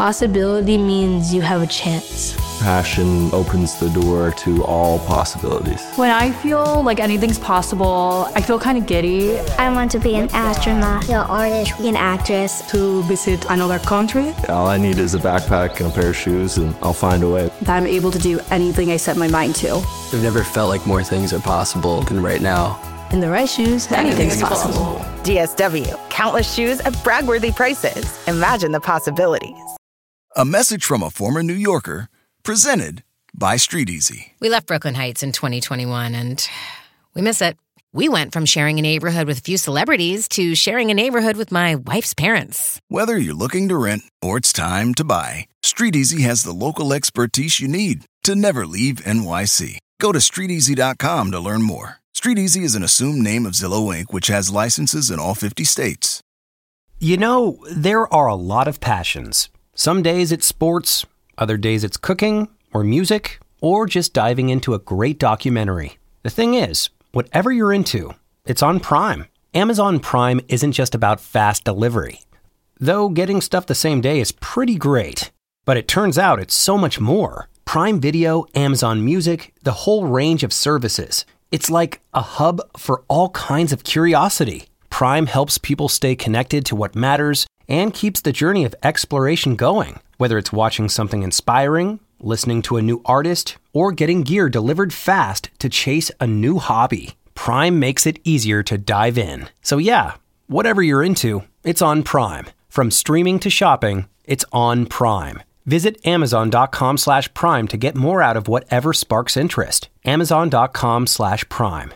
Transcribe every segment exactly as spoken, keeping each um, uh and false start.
Possibility means you have a chance. Passion opens the door to all possibilities. When I feel like anything's possible, I feel kind of giddy. I want to be an astronaut, an artist, an actress. To visit another country. All I need is a backpack and a pair of shoes, and I'll find a way. That I'm able to do anything I set my mind to. I've never felt like more things are possible than right now. In the right shoes, anything's, anything's possible. possible. D S W. Countless shoes at brag-worthy prices. Imagine the possibilities. A message from a former New Yorker, presented by Street Easy. We left Brooklyn Heights in twenty twenty-one, and we miss it. We went from sharing a neighborhood with a few celebrities to sharing a neighborhood with my wife's parents. Whether you're looking to rent or it's time to buy, Street Easy has the local expertise you need to never leave N Y C. Go to street easy dot com to learn more. Street Easy is an assumed name of Zillow Incorporated, which has licenses in all fifty states. You know, there are a lot of passions. Some days it's sports, other days it's cooking or music, or just diving into a great documentary. The thing is, whatever you're into, it's on Prime. Amazon Prime isn't just about fast delivery. Though getting stuff the same day is pretty great. But it turns out it's so much more. Prime Video, Amazon Music, the whole range of services. It's like a hub for all kinds of curiosity. Prime helps people stay connected to what matters and keeps the journey of exploration going. Whether it's watching something inspiring, listening to a new artist, or getting gear delivered fast to chase a new hobby, Prime makes it easier to dive in. So yeah, whatever you're into, it's on Prime. From streaming to shopping, it's on Prime. Visit amazon.com slash prime to get more out of whatever sparks interest. Amazon.com slash prime.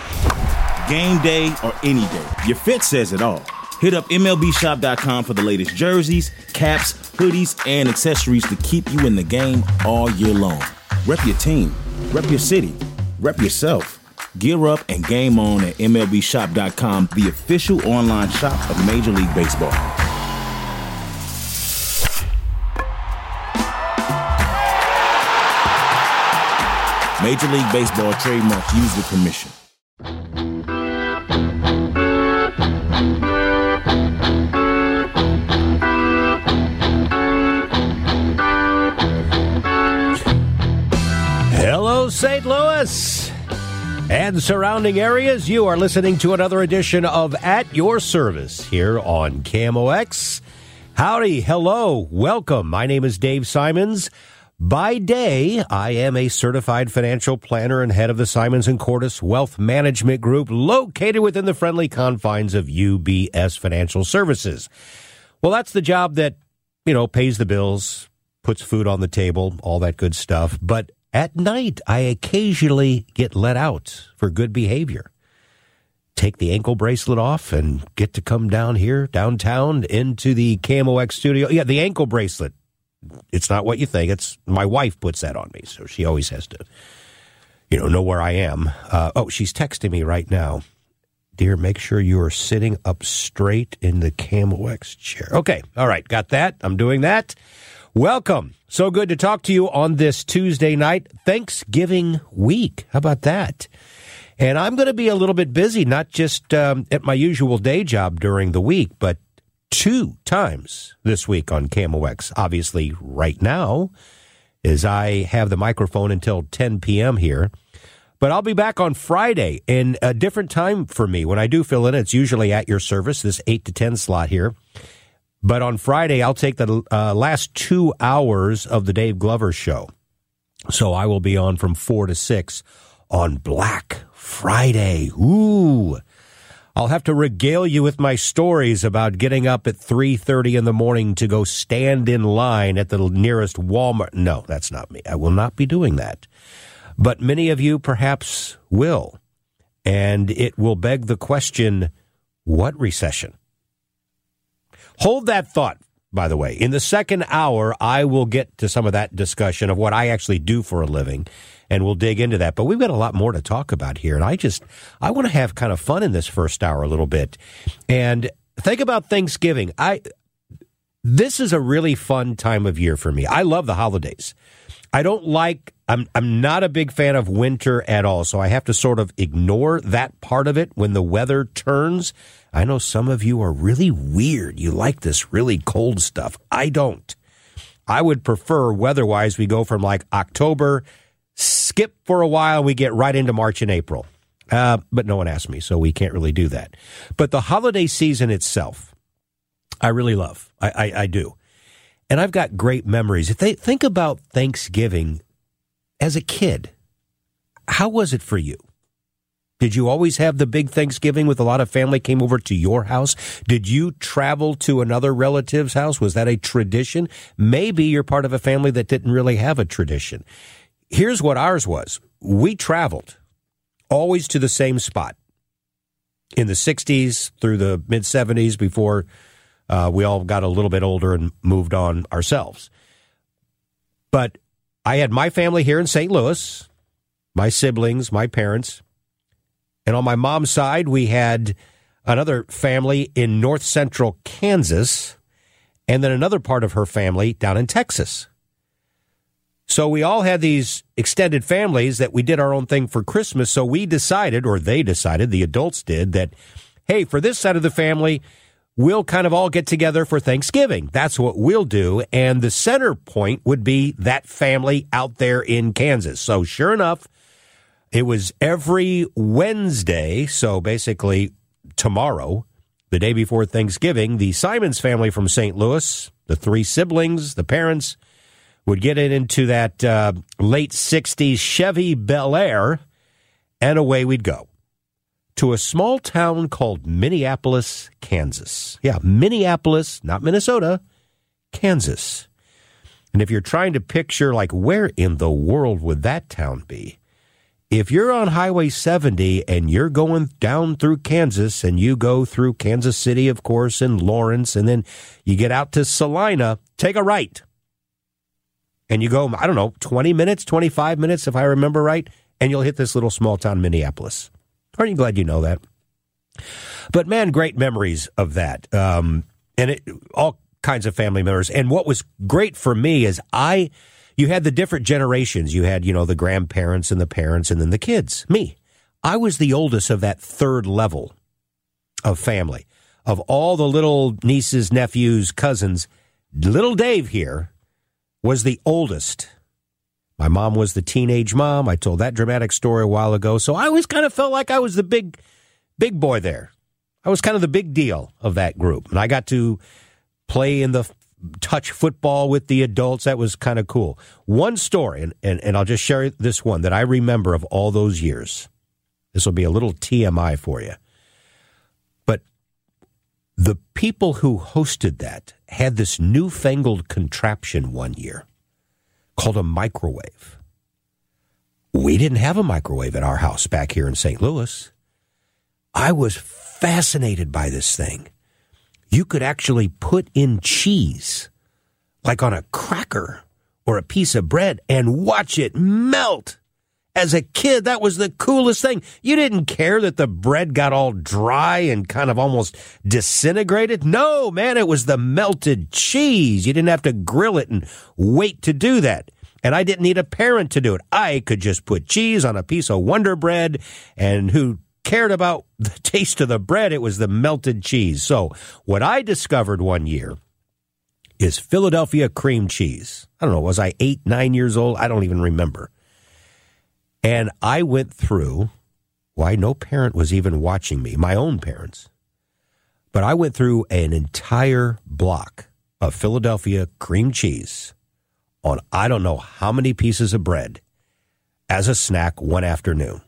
Game day or any day, your fit says it all. Hit up M L B shop dot com for the latest jerseys, caps, hoodies, and accessories to keep you in the game all year long. Rep your team, rep your city, rep yourself. Gear up and game on at M L B shop dot com, the official online shop of Major League Baseball. Major League Baseball trademarks used with permission. Hello, Saint Louis and surrounding areas. You are listening to another edition of At Your Service here on K M O X. Howdy, hello, welcome. My name is Dave Simons. By day, I am a certified financial planner and head of the Simons and Cordes Wealth Management Group, located within the friendly confines of U B S Financial Services. Well, that's the job that, you know, pays the bills, puts food on the table, all that good stuff. But at night, I occasionally get let out for good behavior. Take the ankle bracelet off and get to come down here, downtown, into the K M O X studio. Yeah, the ankle bracelet. It's not what you think. It's my wife puts that on me, so she always has to, you know, know where I am. Uh, oh, she's texting me right now. Dear, make sure you are sitting up straight in the K M O X chair. Okay, all right, got that. I'm doing that. Welcome. So good to talk to you on this Tuesday night, Thanksgiving week. How about that? And I'm going to be a little bit busy, not just um, at my usual day job during the week, but two times this week on K M O X. Obviously, right now, as I have the microphone until ten p.m. here. But I'll be back on Friday in a different time for me. When I do fill in, it's usually at your service, this eight to ten slot here. But on Friday, I'll take the uh, last two hours of the Dave Glover Show. So I will be on from four to six on Black Friday. Ooh. I'll have to regale you with my stories about getting up at three thirty in the morning to go stand in line at the nearest Walmart. No, that's not me. I will not be doing that. But many of you perhaps will. And it will beg the question, what recession? Hold that thought, by the way. In the second hour, I will get to some of that discussion of what I actually do for a living, and we'll dig into that. But we've got a lot more to talk about here, and I just, I want to have kind of fun in this first hour a little bit. And think about Thanksgiving. I, this is a really fun time of year for me. I love the holidays. I don't like, I'm, I'm not a big fan of winter at all, so I have to sort of ignore that part of it when the weather turns. I know some of you are really weird. You like this really cold stuff. I don't. I would prefer weather-wise we go from like October, skip for a while, we get right into March and April. Uh, but no one asked me, so we can't really do that. But the holiday season itself, I really love. I, I, I do. And I've got great memories. If they think about Thanksgiving as a kid, how was it for you? Did you always have the big Thanksgiving with a lot of family came over to your house? Did you travel to another relative's house? Was that a tradition? Maybe you're part of a family that didn't really have a tradition. Here's what ours was. We traveled always to the same spot in the sixties through the mid-seventies before uh, we all got a little bit older and moved on ourselves. But I had my family here in Saint Louis, my siblings, my parents. And on my mom's side, we had another family in north central Kansas, and then another part of her family down in Texas. So we all had these extended families that we did our own thing for Christmas. So we decided, or they decided, the adults did, that, hey, for this side of the family, we'll kind of all get together for Thanksgiving. That's what we'll do. And the center point would be that family out there in Kansas. So sure enough, it was every Wednesday, so basically tomorrow, the day before Thanksgiving, the Simons family from Saint Louis, the three siblings, the parents, would get it into that uh, late sixties Chevy Bel Air, and away we'd go to a small town called Minneapolis, Kansas. Yeah, Minneapolis, not Minnesota, Kansas. And if you're trying to picture, like, where in the world would that town be? If you're on Highway seventy and you're going down through Kansas and you go through Kansas City, of course, and Lawrence, and then you get out to Salina, take a right. And you go, I don't know, twenty minutes, twenty-five minutes, if I remember right, and you'll hit this little small town, Minneapolis. Aren't you glad you know that? But, man, great memories of that. Um, and it, all kinds of family members. And what was great for me is I... You had the different generations. You had, you know, the grandparents and the parents and then the kids, me. I was the oldest of that third level of family. Of all the little nieces, nephews, cousins, little Dave here was the oldest. My mom was the teenage mom. I told that dramatic story a while ago. So I always kind of felt like I was the big, big boy there. I was kind of the big deal of that group. And I got to play in the touch football with the adults. That was kind of cool. One story, and, and, and I'll just share this one that I remember of all those years. This will be a little T M I for you. But the people who hosted that had this newfangled contraption one year called a microwave. We didn't have a microwave at our house back here in Saint Louis. I was fascinated by this thing. You could actually put in cheese, like on a cracker or a piece of bread, and watch it melt. As a kid, that was the coolest thing. You didn't care that the bread got all dry and kind of almost disintegrated. No, man, it was the melted cheese. You didn't have to grill it and wait to do that. And I didn't need a parent to do it. I could just put cheese on a piece of Wonder Bread, and who cared about the taste of the bread? It was the melted cheese. So what I discovered one year is Philadelphia cream cheese. I don't know, was I eight, nine years old? I don't even remember. And I went through, why no parent was even watching me, my own parents. But I went through an entire block of Philadelphia cream cheese on I don't know how many pieces of bread as a snack one afternoon.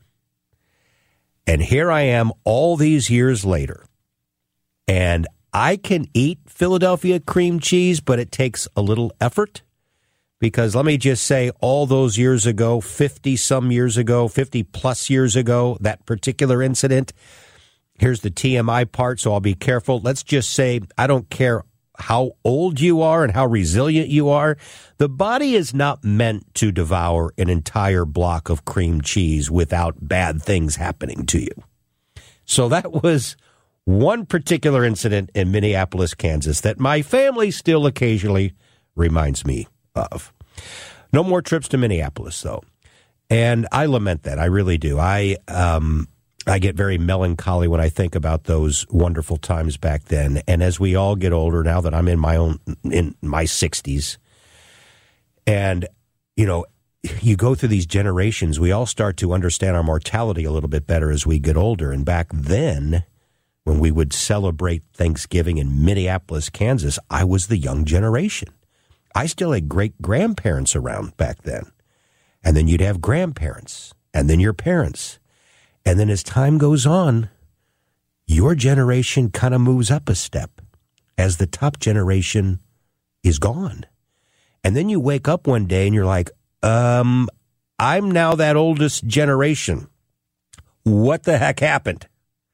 And here I am all these years later, and I can eat Philadelphia cream cheese, but it takes a little effort, because let me just say, all those years ago, fifty-some years ago, fifty-plus years ago, that particular incident, here's the T M I part, so I'll be careful. Let's just say, I don't care how old you are and how resilient you are, the body is not meant to devour an entire block of cream cheese without bad things happening to you. So that was one particular incident in Minneapolis, Kansas, that my family still occasionally reminds me of. No more trips to Minneapolis, though. And I lament that. I really do. I um, I get very melancholy when I think about those wonderful times back then. And as we all get older, now that I'm in my own, in my sixties, And, you know, you go through these generations, we all start to understand our mortality a little bit better as we get older. And back then, when we would celebrate Thanksgiving in Minneapolis, Kansas, I was the young generation. I still had great-grandparents around back then. And then you'd have grandparents, and then your parents. And then as time goes on, your generation kind of moves up a step as the top generation is gone. And then you wake up one day and you're like, um, I'm now that oldest generation. What the heck happened?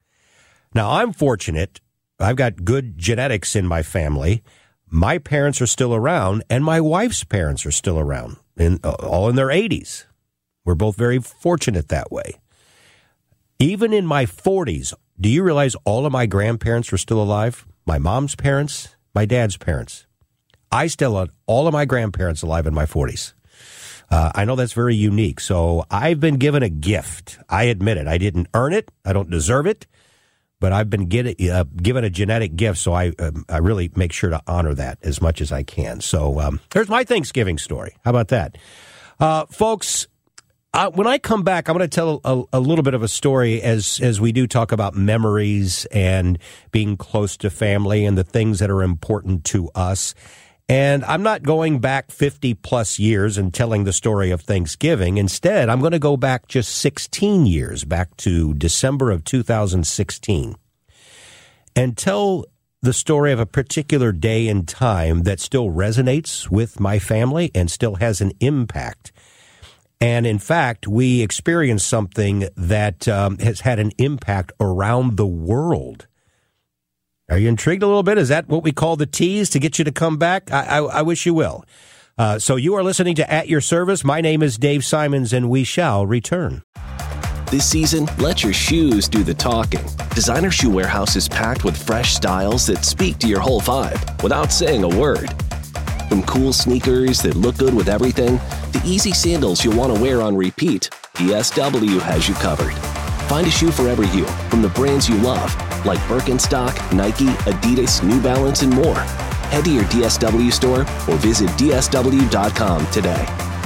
Now, I'm fortunate. I've got good genetics in my family. My parents are still around, and my wife's parents are still around, in, uh, all in their eighties. We're both very fortunate that way. Even in my forties, do you realize all of my grandparents were still alive? My mom's parents, my dad's parents. I still had all of my grandparents alive in my forties. Uh, I know that's very unique. So I've been given a gift. I admit it. I didn't earn it. I don't deserve it. But I've been get, uh, given a genetic gift, so I um, I really make sure to honor that as much as I can. So um, here's my Thanksgiving story. How about that? Uh, folks, uh, when I come back, I'm going to tell a, a little bit of a story as, as we do talk about memories and being close to family and the things that are important to us. And I'm not going back fifty plus years and telling the story of Thanksgiving. Instead, I'm going to go back just sixteen years, back to December of two thousand sixteen, and tell the story of a particular day and time that still resonates with my family and still has an impact. And in fact, we experienced something that um, has had an impact around the world. Are you intrigued a little bit? Is that what we call the tease to get you to come back? I, I, I wish you will. Uh, so you are listening to At Your Service. My name is Dave Simons, and we shall return. This season, let your shoes do the talking. Designer Shoe Warehouse is packed with fresh styles that speak to your whole vibe without saying a word. From cool sneakers that look good with everything, to easy sandals you'll want to wear on repeat, D S W has you covered. Find a shoe for every you from the brands you love, like Birkenstock, Nike, Adidas, New Balance, and more. Head to your D S W store or visit D S W dot com today.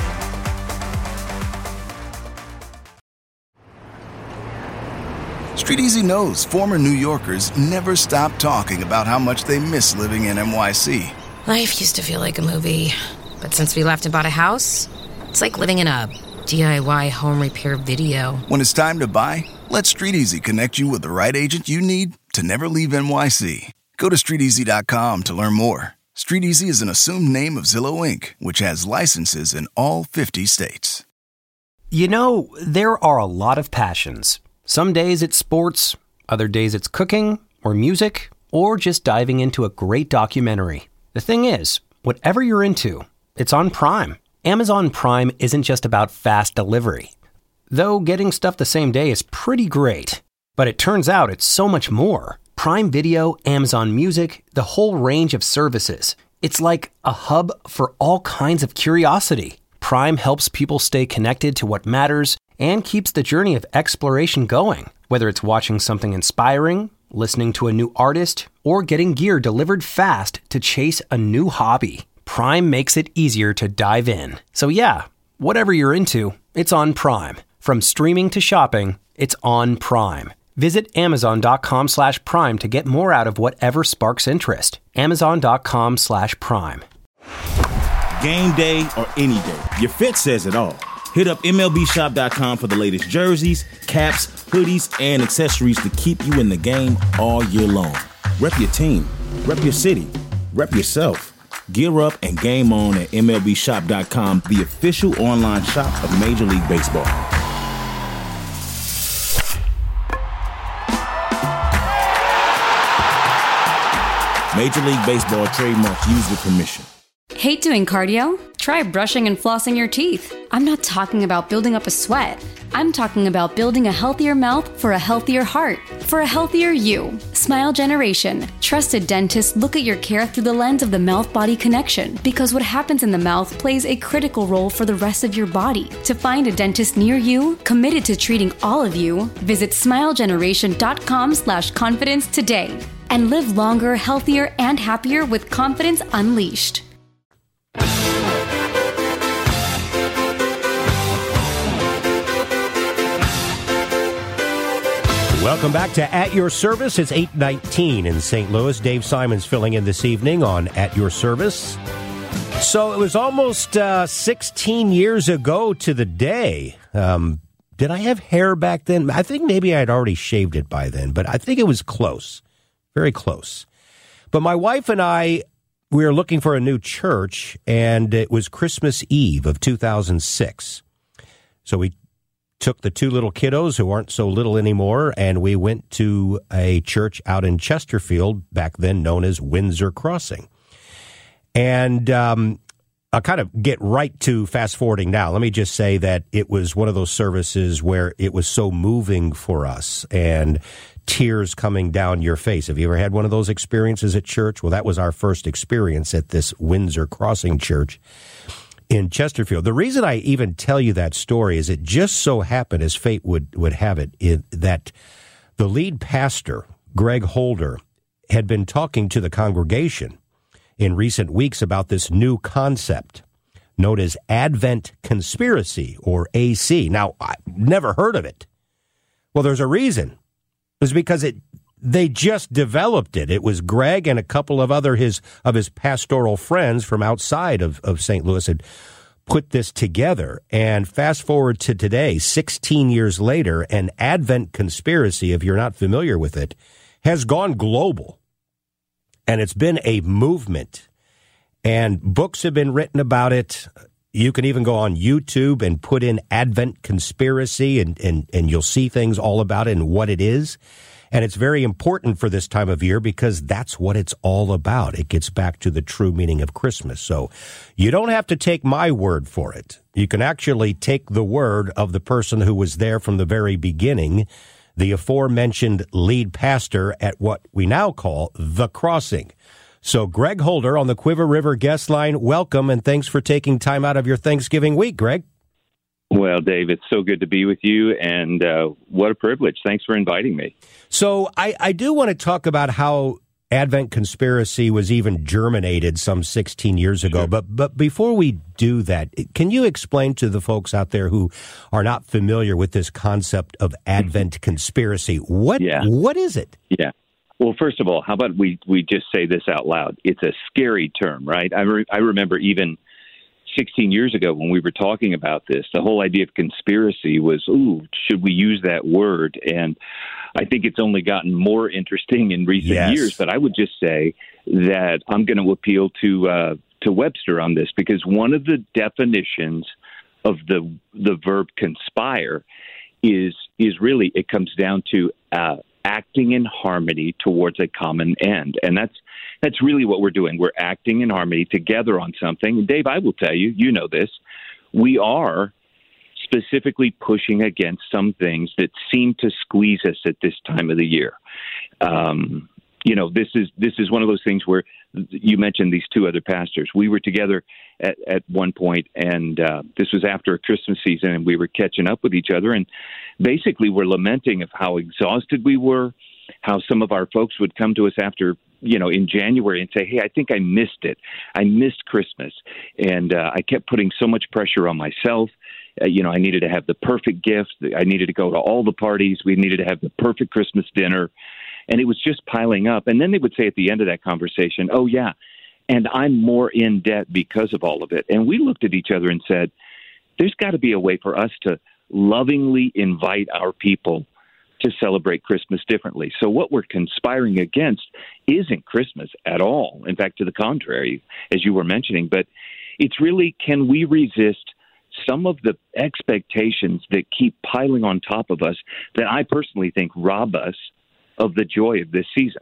Street Easy knows former New Yorkers never stop talking about how much they miss living in N Y C. Life used to feel like a movie, but since we left and bought a house, it's like living in a D I Y home repair video. When it's time to buy, let Street Easy connect you with the right agent you need to never leave N Y C. Go to street easy dot com to learn more. Street Easy is an assumed name of Zillow Incorporated, which has licenses in all fifty states. You know, there are a lot of passions. Some days it's sports, other days it's cooking or music, or just diving into a great documentary. The thing is, whatever you're into, it's on Prime. Amazon Prime isn't just about fast delivery. Though getting stuff the same day is pretty great. But it turns out it's so much more. Prime Video, Amazon Music, the whole range of services. It's like a hub for all kinds of curiosity. Prime helps people stay connected to what matters and keeps the journey of exploration going. Whether it's watching something inspiring, listening to a new artist, or getting gear delivered fast to chase a new hobby. Prime makes it easier to dive in. So yeah, whatever you're into, it's on Prime. From streaming to shopping, it's on Prime. Visit amazon.com slash prime to get more out of whatever sparks interest. Amazon.com slash prime. Game day or any day, your fit says it all. Hit up M L B shop dot com for the latest jerseys, caps, hoodies, and accessories to keep you in the game all year long. Rep your team, rep your city, rep yourself. Gear up and game on at M L B shop dot com, the official online shop of Major League Baseball. Major League Baseball trademark used with permission. Hate doing cardio? Try brushing and flossing your teeth. I'm not talking about building up a sweat. I'm talking about building a healthier mouth for a healthier heart, for a healthier you. Smile Generation. Trusted dentists look at your care through the lens of the mouth-body connection, because what happens in the mouth plays a critical role for the rest of your body. To find a dentist near you, committed to treating all of you, visit smile generation dot com slash confidence today. And live longer, healthier, and happier with confidence unleashed. Welcome back to At Your Service. It's eight nineteen in Saint Louis. Dave Simons filling in this evening on At Your Service. So it was almost uh, sixteen years ago to the day. Um, did I have hair back then? I think maybe I had already shaved it by then, but I think it was close, very close. But my wife and I, we were looking for a new church, and it was Christmas Eve of two thousand six. So we took the two little kiddos who aren't so little anymore, and we went to a church out in Chesterfield, back then known as Windsor Crossing. And um, I'll kind of get right to fast forwarding now. Let me just say that it was one of those services where it was so moving for us and tears coming down your face. Have you ever had one of those experiences at church? Well, that was our first experience at this Windsor Crossing Church in Chesterfield. The reason I even tell you that story is it just so happened, as fate would, would have it, it, that the lead pastor, Greg Holder, had been talking to the congregation in recent weeks about this new concept known as Advent Conspiracy, or A C. Now, I've never heard of it. Well, there's a reason. It was because it they just developed it. It was Greg and a couple of other his of his pastoral friends from outside of, of Saint Louis had put this together. And fast forward to today, sixteen years later, an Advent Conspiracy, if you're not familiar with it, has gone global. And it's been a movement. And books have been written about it. You can even go on YouTube and put in Advent Conspiracy, and, and, and you'll see things all about it and what it is. And it's very important for this time of year because that's what it's all about. It gets back to the true meaning of Christmas. So you don't have to take my word for it. You can actually take the word of the person who was there from the very beginning, the aforementioned lead pastor at what we now call The Crossing. So Greg Holder on the Cuivre River guest line, welcome, and thanks for taking time out of your Thanksgiving week, Greg. Well, Dave, it's so good to be with you, and uh, what a privilege. Thanks for inviting me. So I, I do want to talk about how Advent Conspiracy was even germinated some sixteen years ago. Sure. But but before we do that, can you explain to the folks out there who are not familiar with this concept of Advent Conspiracy, what yeah. what is it? Yeah. Well, first of all, how about we, we just say this out loud? It's a scary term, right? I, re- I remember even sixteen years ago when we were talking about this, the whole idea of conspiracy was, ooh, should we use that word? And I think it's only gotten more interesting in recent yes. years, but I would just say that I'm going to appeal to uh, to Webster on this, because one of the definitions of the the verb conspire is is really, it comes down to uh, acting in harmony towards a common end. And that's that's really what we're doing. We're acting in harmony together on something. And Dave, I will tell you, you know this, we are specifically pushing against some things that seem to squeeze us at this time of the year. Um, you know, this is this is one of those things where you mentioned these two other pastors. We were together at, at one point, and uh, this was after a Christmas season, and we were catching up with each other. And basically, we're lamenting of how exhausted we were, how some of our folks would come to us after, you know, in January and say, hey, I think I missed it. I missed Christmas. And uh, I kept putting so much pressure on myself. Uh, you know, I needed to have the perfect gift. I needed to go to all the parties. We needed to have the perfect Christmas dinner. And it was just piling up. And then they would say at the end of that conversation, oh, yeah, and I'm more in debt because of all of it. And we looked at each other and said, there's got to be a way for us to lovingly invite our people to celebrate Christmas differently. So what we're conspiring against isn't Christmas at all. In fact, to the contrary, as you were mentioning. But it's really, can we resist some of the expectations that keep piling on top of us that I personally think rob us of the joy of this season?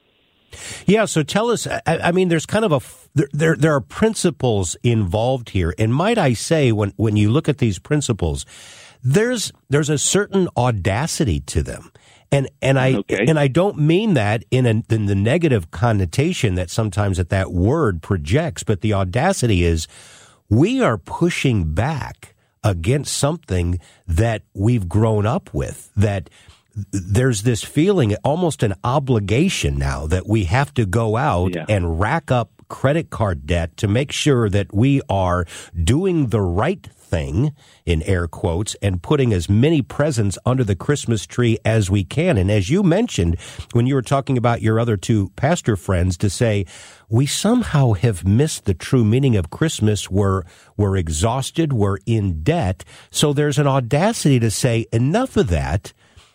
Yeah, so tell us, I, I mean, there's kind of a, there, there there are principles involved here. And might I say, when, when you look at these principles, there's there's a certain audacity to them. And and I okay. and I don't mean that in, a, in the negative connotation that sometimes that, that word projects, but the audacity is we are pushing back against something that we've grown up with, that there's this feeling, almost an obligation now, that we have to go out yeah. and rack up credit card debt to make sure that we are doing the right thing, in air quotes, and putting as many presents under the Christmas tree as we can. And as you mentioned, when you were talking about your other two pastor friends, to say, we somehow have missed the true meaning of Christmas. We're, we're exhausted. We're in debt. So there's an audacity to say, enough of that.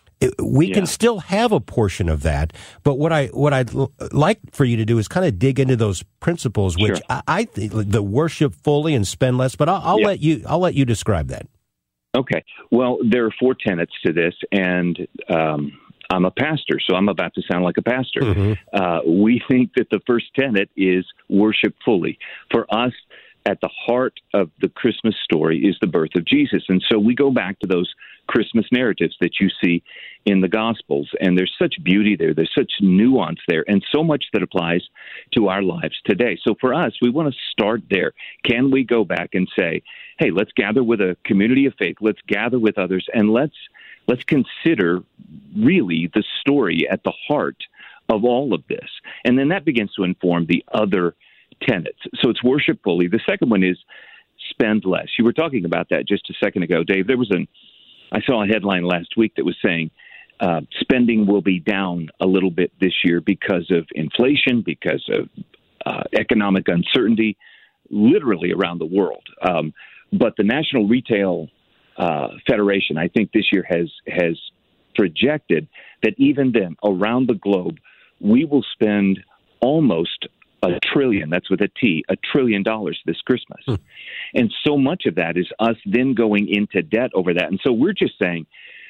We yeah. can still have a portion of that, but what I what I'd l- like for you to do is kind of dig into those principles, which sure. I, I think the worship fully and spend less. But I'll, I'll yeah. let you I'll let you describe that. Okay. Well, there are four tenets to this, and um, I'm a pastor, so I'm about to sound like a pastor. Mm-hmm. Uh, we think that the first tenet is worship fully. For us, at the heart of the Christmas story is the birth of Jesus. And so we go back to those Christmas narratives that you see in the Gospels. And there's such beauty there. There's such nuance there and so much that applies to our lives today. So for us, we want to start there. Can we go back and say, hey, let's gather with a community of faith. Let's gather with others and let's let's consider really the story at the heart of all of this. And then that begins to inform the other tenets. So it's worship fully. The second one is spend less. You were talking about that just a second ago, Dave. There was an, I saw a headline last week that was saying uh, spending will be down a little bit this year because of inflation, because of uh, economic uncertainty, literally around the world. Um, but the National Retail uh, Federation, I think this year has has projected that even then, around the globe, we will spend almost a trillion, that's with a T, a trillion dollars this Christmas. Hmm. And so much of that is us then going into debt over that. And so we're just saying,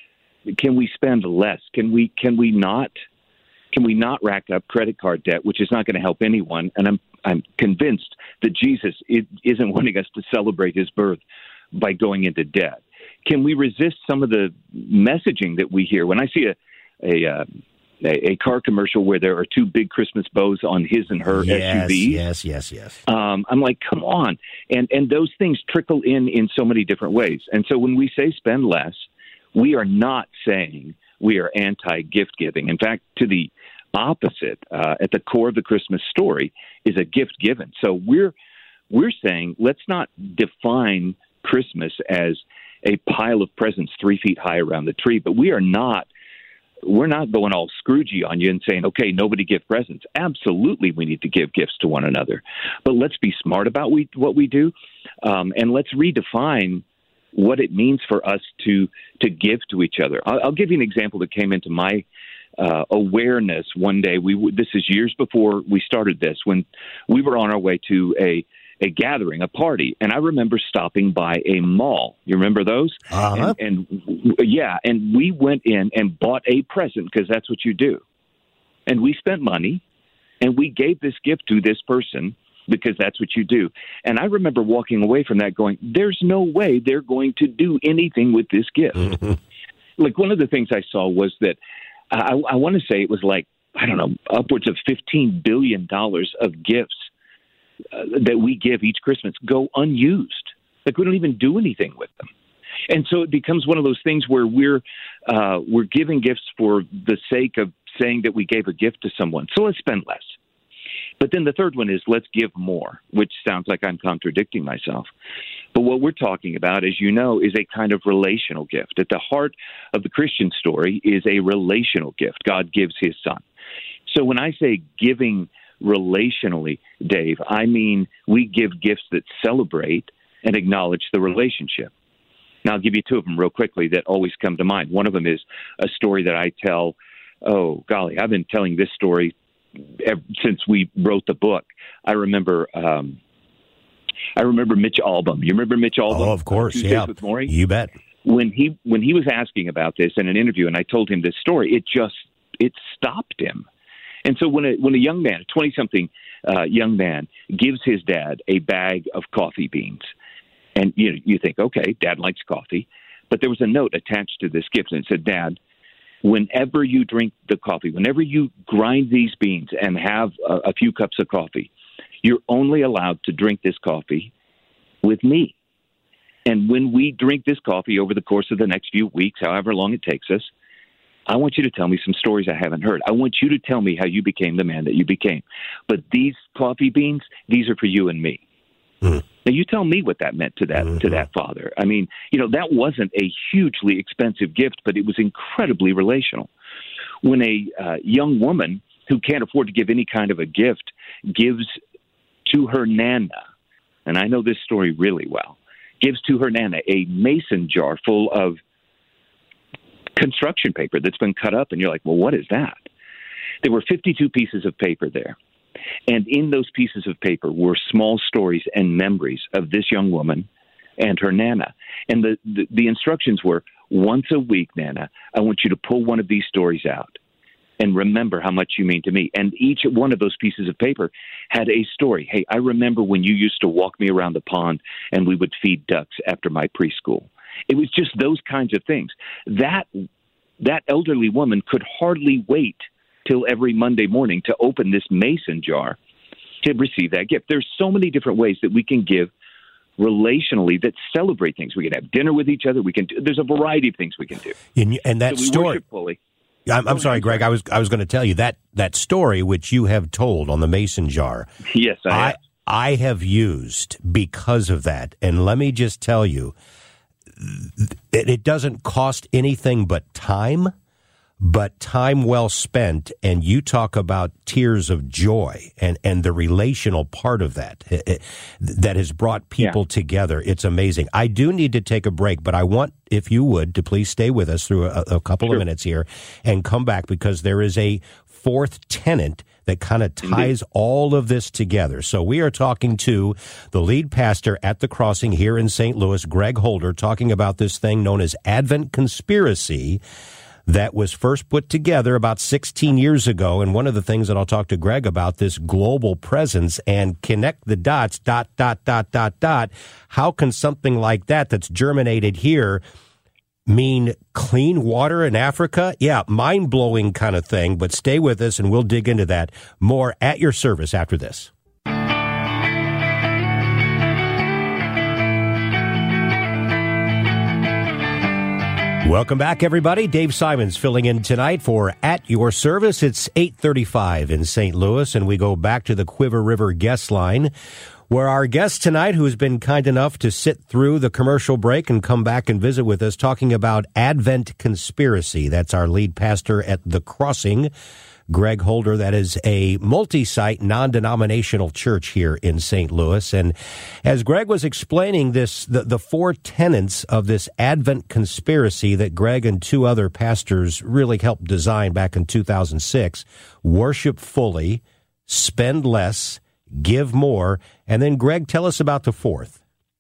can we spend less? Can we can we not can we not rack up credit card debt, which is not going to help anyone? And I'm I'm convinced that Jesus isn't wanting us to celebrate his birth by going into debt. Can we resist some of the messaging that we hear? When I see a a uh, A, a car commercial where there are two big Christmas bows on his and her yes, S U V. Yes, yes, yes. Um, I'm like, come on. And and those things trickle in in so many different ways. And so when we say spend less, we are not saying we are anti-gift giving. In fact, to the opposite, uh, at the core of the Christmas story is a gift given. So we're we're saying let's not define Christmas as a pile of presents three feet high around the tree, but we are not We're not going all Scroogey on you and saying, okay, nobody give presents. Absolutely, we need to give gifts to one another. But let's be smart about we, what we do, um, and let's redefine what it means for us to to give to each other. I'll, I'll give you an example that came into my uh, awareness one day. We This is years before we started this, when we were on our way to a a gathering, a party, and I remember stopping by a mall. You remember those? Uh-huh. And, and yeah, and we went in and bought a present because that's what you do. And we spent money, and we gave this gift to this person because that's what you do. And I remember walking away from that going, there's no way they're going to do anything with this gift. Mm-hmm. Like one of the things I saw was that I, I want to say it was like, I don't know, upwards of fifteen billion dollars of gifts Uh, that we give each Christmas go unused. Like we don't even do anything with them. And so it becomes one of those things where we're uh, we're giving gifts for the sake of saying that we gave a gift to someone. So let's spend less. But then the third one is let's give more, which sounds like I'm contradicting myself. But what we're talking about, as you know, is a kind of relational gift. At the heart of the Christian story is a relational gift. God gives his son. So when I say giving relationally, Dave, I mean we give gifts that celebrate and acknowledge the relationship. Now, I'll give you two of them real quickly that always come to mind. One of them is a story that I tell, oh, golly, I've been telling this story ever, since we wrote the book. I remember um, I remember Mitch Albom. You remember Mitch Albom? Oh, of course, Tuesdays yeah. with Maury? You bet. When he, when he was asking about this in an interview and I told him this story, it just, it stopped him. And so when a when a young man, a twenty-something uh, young man, gives his dad a bag of coffee beans, and you you think, okay, Dad likes coffee, but there was a note attached to this gift, and it said, Dad, whenever you drink the coffee, whenever you grind these beans and have a, a few cups of coffee, you're only allowed to drink this coffee with me. And when we drink this coffee over the course of the next few weeks, however long it takes us, I want you to tell me some stories I haven't heard. I want you to tell me how you became the man that you became. But these coffee beans, these are for you and me. Mm. Now, you tell me what that meant to that mm-hmm. to that father. I mean, you know, that wasn't a hugely expensive gift, but it was incredibly relational. When a uh, young woman who can't afford to give any kind of a gift gives to her Nana, and I know this story really well, gives to her Nana a mason jar full of construction paper that's been cut up, and you're like, well, what is that? There were fifty-two pieces of paper there. And in those pieces of paper were small stories and memories of this young woman and her Nana. And the, the, the instructions were, once a week, Nana, I want you to pull one of these stories out and remember how much you mean to me. And each one of those pieces of paper had a story. Hey, I remember when you used to walk me around the pond and we would feed ducks after my preschool. It was just those kinds of things. That that elderly woman could hardly wait till every Monday morning to open this mason jar to receive that gift. There's so many different ways that we can give relationally that celebrate things. We can have dinner with each other. We can do, there's a variety of things we can do. And, and that so story, fully. I'm, I'm sorry, Greg. I was I was going to tell you that that story which you have told on the mason jar. Yes, I have. I, I have used because of that. And let me just tell you, it, it doesn't cost anything but time. But time well spent, and you talk about tears of joy and, and the relational part of that it, it, that has brought people yeah. together. It's amazing. I do need to take a break, but I want, if you would, to please stay with us through a, a couple sure. of minutes here and come back, because there is a fourth tenet that kind of ties Indeed. all of this together. So we are talking to the lead pastor at the Crossing here in Saint Louis, Greg Holder, talking about this thing known as Advent Conspiracy that was first put together about sixteen years ago. And one of the things that I'll talk to Greg about, this global presence and connect the dots, dot, dot, dot, dot, dot. How can something like that that's germinated here mean clean water in Africa? Yeah, mind-blowing kind of thing, but stay with us and we'll dig into that more at your service after this. Welcome back, everybody. Dave Simons filling in tonight for At Your Service. It's eight thirty-five in Saint Louis, and we go back to the Quiver River guest line, where our guest tonight, who has been kind enough to sit through the commercial break and come back and visit with us, talking about Advent Conspiracy. That's our lead pastor at The Crossing, Greg Holder. That is a multi-site, non-denominational church here in Saint Louis. And as Greg was explaining this, the, the four tenets of this Advent conspiracy that Greg and two other pastors really helped design back in two thousand six, worship fully, spend less, give more. And then, Greg, tell us about the fourth.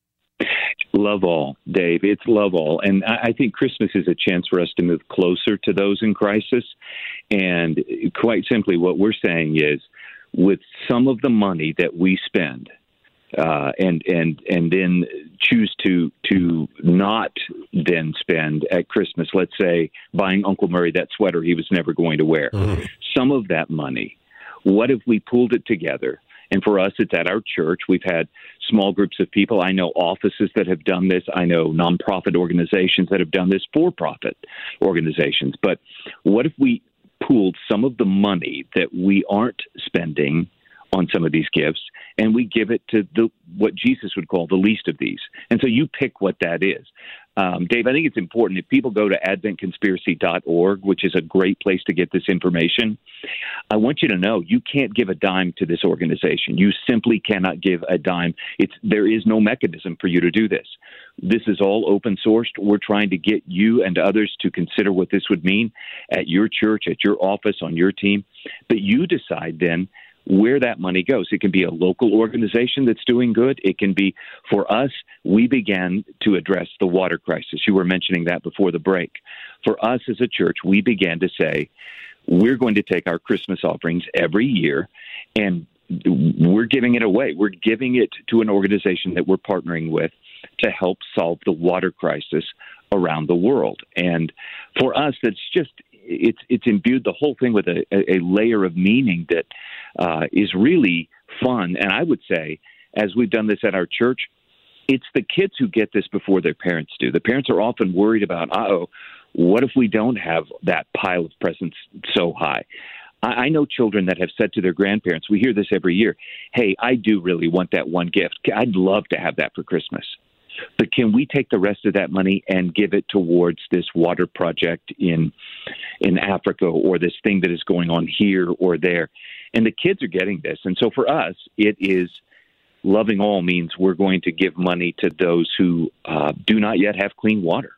Love all, Dave. It's love all. And I think Christmas is a chance for us to move closer to those in crisis. And quite simply, what we're saying is, with some of the money that we spend uh, and and and then choose to to not then spend at Christmas, let's say buying Uncle Murray that sweater he was never going to wear, mm. some of that money, what if we pulled it together? And for us, it's at our church. We've had small groups of people. I know offices that have done this. I know nonprofit organizations that have done this, for-profit organizations. But what if we pooled some of the money that we aren't spending on some of these gifts, and we give it to the what Jesus would call the least of these? And so you pick what that is. Um, Dave, I think it's important if people go to advent conspiracy dot org, which is a great place to get this information. I want you to know you can't give a dime to this organization. You simply cannot give a dime. It's there is no mechanism for you to do this. This is all open sourced. We're trying to get you and others to consider what this would mean at your church, at your office, on your team. But you decide then where that money goes. It can be a local organization that's doing good. It can be, for us, we began to address the water crisis. You were mentioning that before the break. For us as a church, we began to say, we're going to take our Christmas offerings every year and we're giving it away. We're giving it to an organization that we're partnering with to help solve the water crisis around the world. And for us, that's just It's it's imbued the whole thing with a, a layer of meaning that uh, is really fun. And I would say, as we've done this at our church, it's the kids who get this before their parents do. The parents are often worried about, uh-oh, What if we don't have that pile of presents so high? I know children that have said to their grandparents, we hear this every year, hey, I do really want that one gift. I'd love to have that for Christmas. But can we take the rest of that money and give it towards this water project in in Africa, or this thing that is going on here or there? And the kids are getting this. And so for us, it is loving all means we're going to give money to those who uh, do not yet have clean water.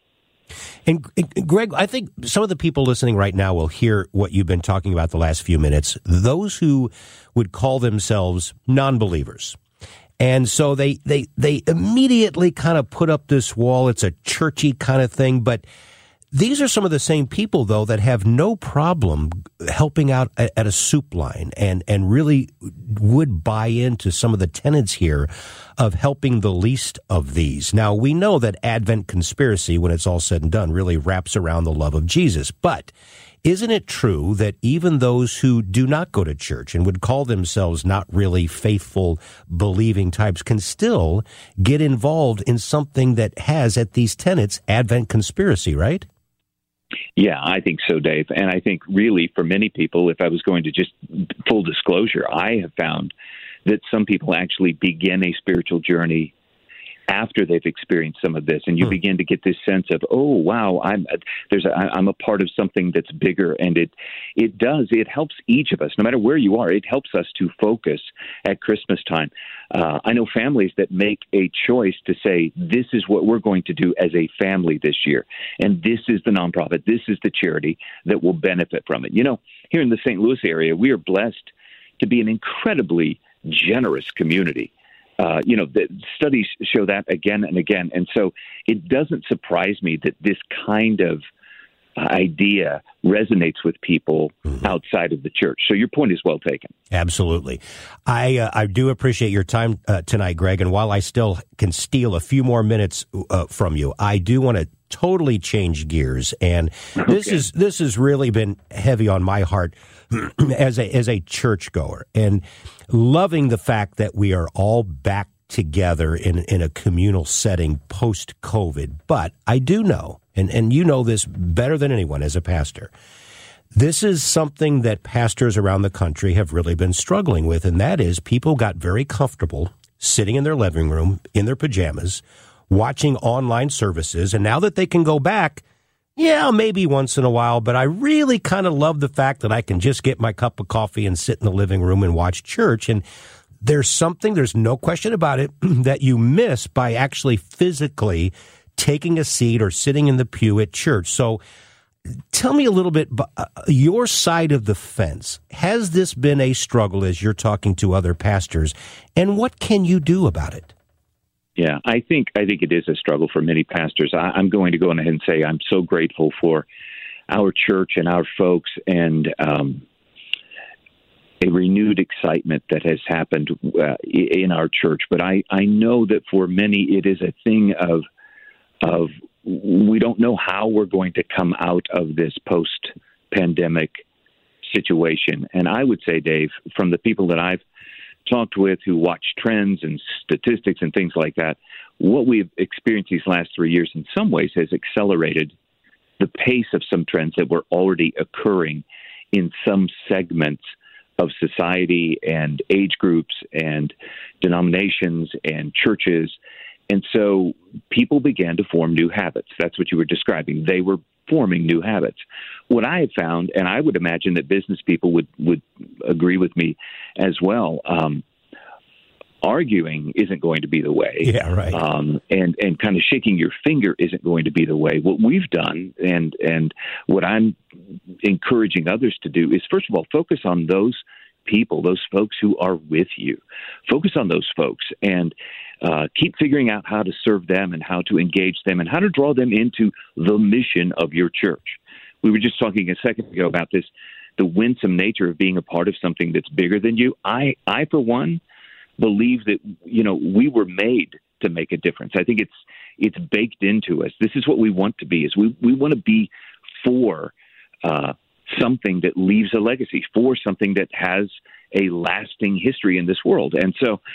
And, and Greg, I think some of the people listening right now will hear what you've been talking about the last few minutes. Those who would call themselves non-believers. And so they, they, they immediately kind of put up this wall. It's a churchy kind of thing. But these are some of the same people, though, that have no problem helping out at, at a soup line and, and really would buy into some of the tenets here of helping the least of these. Now, we know that Advent conspiracy, when it's all said and done, really wraps around the love of Jesus. But isn't it true that even those who do not go to church and would call themselves not really faithful, believing types can still get involved in something that has at these tenets Advent conspiracy, right? Yeah, I think so, Dave. And I think really for many people, if I was going to just full disclosure, I have found that some people actually begin a spiritual journey after they've experienced some of this, and you hmm. begin to get this sense of, oh wow, I'm there's a, I'm a part of something that's bigger, and it it does it helps each of us, no matter where you are. It helps us to focus at Christmas time. Uh, I know families that make a choice to say, this is what we're going to do as a family this year, and this is the nonprofit, this is the charity that will benefit from it. You know, here in the Saint Louis area, we are blessed to be an incredibly generous community. Uh, you know, the studies show that again and again. And so it doesn't surprise me that this kind of idea resonates with people mm-hmm. outside of the church. So your point is well taken. Absolutely. I uh, I do appreciate your time uh, tonight, Greg. And while I still can steal a few more minutes uh, from you, I do want to totally change gears. And this okay. is this has really been heavy on my heart as a as a churchgoer, and loving the fact that we are all back together in in a communal setting post-COVID. But I do know, and, and you know this better than anyone as a pastor, this is something that pastors around the country have really been struggling with, and that is people got very comfortable sitting in their living room in their pajamas, watching online services, and now that they can go back, yeah, maybe once in a while, but I really kind of love the fact that I can just get my cup of coffee and sit in the living room and watch church. And there's something, there's no question about it, that you miss by actually physically taking a seat or sitting in the pew at church. So tell me a little bit, uh, your side of the fence. Has this been a struggle as you're talking to other pastors, and what can you do about it? Yeah, I think I think it is a struggle for many pastors. I, I'm going to go ahead and say I'm so grateful for our church and our folks, and um, a renewed excitement that has happened uh, in our church. But I, I know that for many it is a thing of of we don't know how we're going to come out of this post-pandemic situation. And I would say, Dave, from the people that I've talked with who watch trends and statistics and things like that, what we've experienced these last three years in some ways has accelerated the pace of some trends that were already occurring in some segments of society and age groups and denominations and churches. And so people began to form new habits. That's what you were describing. They were forming new habits. What I have found, and I would imagine that business people would, would agree with me as well, um, arguing isn't going to be the way. Yeah, right. Um, and, and kind of shaking your finger isn't going to be the way. What we've done, and, and what I'm encouraging others to do, is first of all, focus on those people, those folks who are with you. Focus on those folks and uh, keep figuring out how to serve them and how to engage them and how to draw them into the mission of your church. We were just talking a second ago about this, the winsome nature of being a part of something that's bigger than you. I, I for one, believe that, you know, we were made to make a difference. I think it's it's baked into us. This is what we want to be. Is we, we want to be for uh, something that leaves a legacy, for something that has a lasting history in this world. And so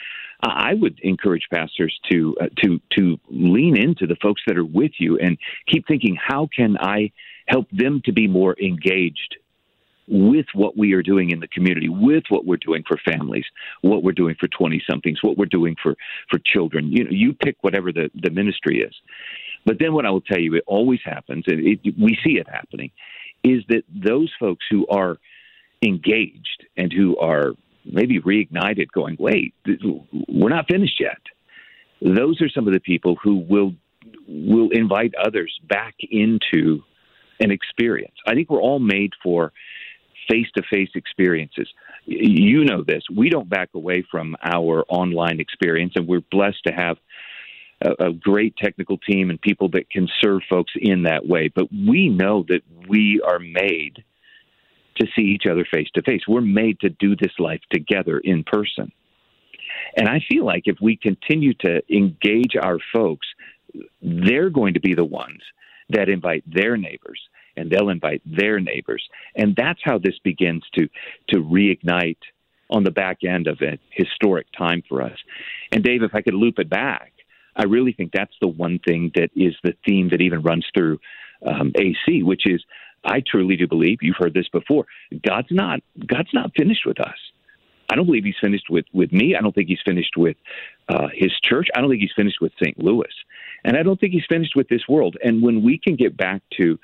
I would encourage pastors to uh, to to lean into the folks that are with you and keep thinking, how can I help them to be more engaged with what we are doing in the community, with what we're doing for families, what we're doing for twenty-somethings, what we're doing for, for children. You know, you pick whatever the, the ministry is. But then what I will tell you, it always happens, and it, we see it happening, is that those folks who are engaged and who are maybe reignited going, wait, we're not finished yet. Those are some of the people who will will invite others back into an experience. I think we're all made for face-to-face experiences. You know this. We don't back away from our online experience, and we're blessed to have a, a great technical team and people that can serve folks in that way. But we know that we are made to see each other face-to-face. We're made to do this life together in person. And I feel like if we continue to engage our folks, they're going to be the ones that invite their neighbors, and they'll invite their neighbors. And that's how this begins to, to reignite on the back end of a historic time for us. And Dave, if I could loop it back, I really think that's the one thing that is the theme that even runs through um, A C, which is, I truly do believe, you've heard this before, God's not God's not finished with us. I don't believe he's finished with, with me. I don't think he's finished with uh, his church. I don't think he's finished with Saint Louis. And I don't think he's finished with this world. And when we can get back to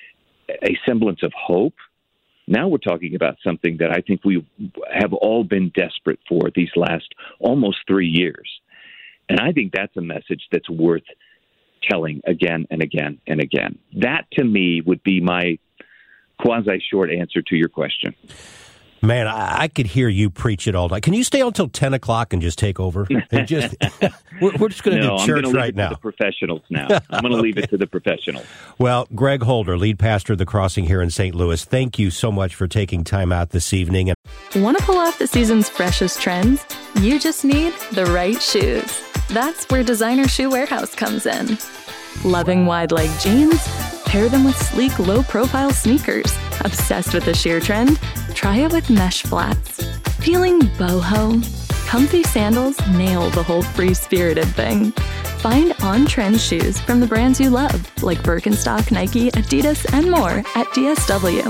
a semblance of hope, now we're talking about something that I think we have all been desperate for these last almost three years. And I think that's a message that's worth telling again and again and again. That, to me, would be my quasi-short answer to your question. Man, I, I could hear you preach it all day. Can you stay until ten o'clock and just take over? And just we're, we're just going to no, do church I'm right leave it now. To the professionals now. I'm going to Okay. leave it to the professionals. Well, Greg Holder, lead pastor of The Crossing here in Saint Louis, thank you so much for taking time out this evening. Want to pull off the season's freshest trends? You just need the right shoes. That's where Designer Shoe Warehouse comes in. Loving wide-leg jeans? Pair them with sleek, low-profile sneakers. Obsessed with the sheer trend? Try it with mesh flats. Feeling boho? Comfy sandals nail the whole free-spirited thing. Find on-trend shoes from the brands you love, like Birkenstock, Nike, Adidas, and more at D S W.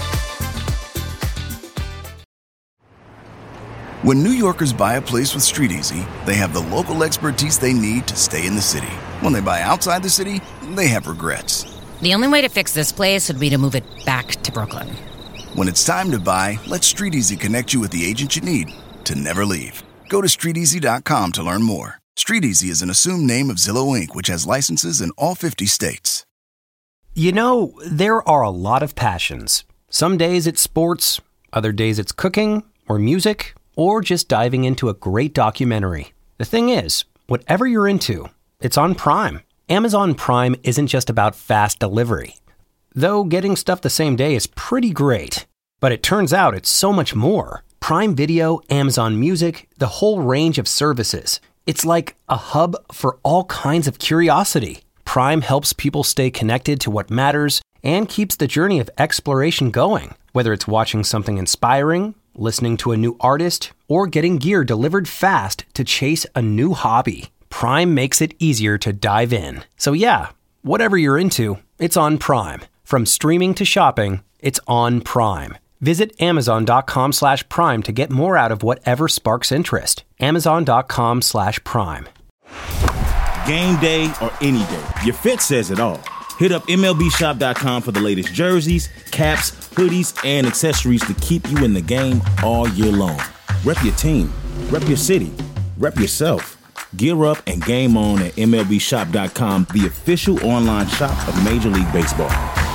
When New Yorkers buy a place with StreetEasy, they have the local expertise they need to stay in the city. When they buy outside the city, they have regrets. The only way to fix this place would be to move it back to Brooklyn. When it's time to buy, let StreetEasy connect you with the agent you need to never leave. Go to street easy dot com to learn more. StreetEasy is an assumed name of Zillow Incorporated, which has licenses in all fifty states. You know, there are a lot of passions. Some days it's sports, other days it's cooking or music, or just diving into a great documentary. The thing is, whatever you're into, it's on Prime. Amazon Prime isn't just about fast delivery. Though getting stuff the same day is pretty great. But it turns out it's so much more. Prime Video, Amazon Music, the whole range of services. It's like a hub for all kinds of curiosity. Prime helps people stay connected to what matters and keeps the journey of exploration going. Whether it's watching something inspiring, listening to a new artist, or getting gear delivered fast to chase a new hobby, Prime makes it easier to dive in. So yeah, whatever you're into, it's on Prime. From streaming to shopping, it's on Prime. Visit amazon.com slash prime to get more out of whatever sparks interest. Amazon.com slash prime. Game day or any day, your fit says it all. Hit up M L B shop dot com for the latest jerseys, caps, hoodies, and accessories to keep you in the game all year long. Rep your team, rep your city, rep yourself. Gear up and game on at M L B shop dot com, the official online shop of Major League Baseball.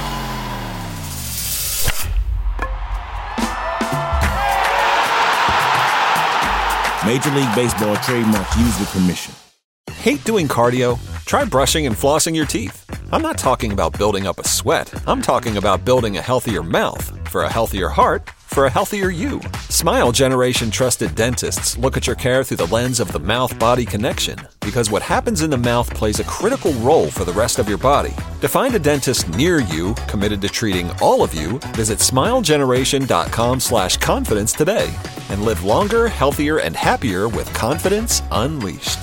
Major League Baseball trademarks used with permission. Hate doing cardio? Try brushing and flossing your teeth. I'm not talking about building up a sweat. I'm talking about building a healthier mouth. For a healthier heart, for a healthier you. Smile Generation trusted dentists look at your care through the lens of the mouth-body connection, because what happens in the mouth plays a critical role for the rest of your body. To find a dentist near you committed to treating all of you, visit smilegeneration.com slash confidence today and live longer, healthier, and happier with confidence unleashed.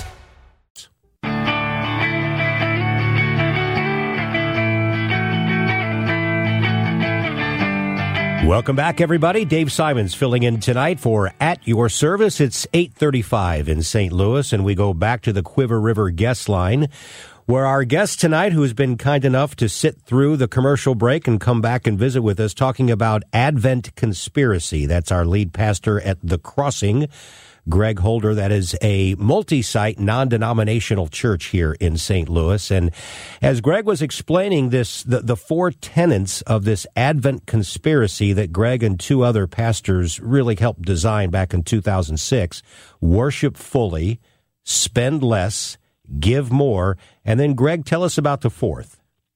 Welcome back, everybody. Dave Simons filling in tonight for At Your Service. It's eight thirty-five in Saint Louis, and we go back to the Quiver River guest line, where our guest tonight, who has been kind enough to sit through the commercial break and come back and visit with us, talking about Advent Conspiracy. That's our lead pastor at The Crossing, Greg Holder. That is a multi-site, non-denominational church here in Saint Louis. And as Greg was explaining this, the, the four tenets of this Advent conspiracy that Greg and two other pastors really helped design back in two thousand six, worship fully, spend less, give more, and then Greg, tell us about the fourth.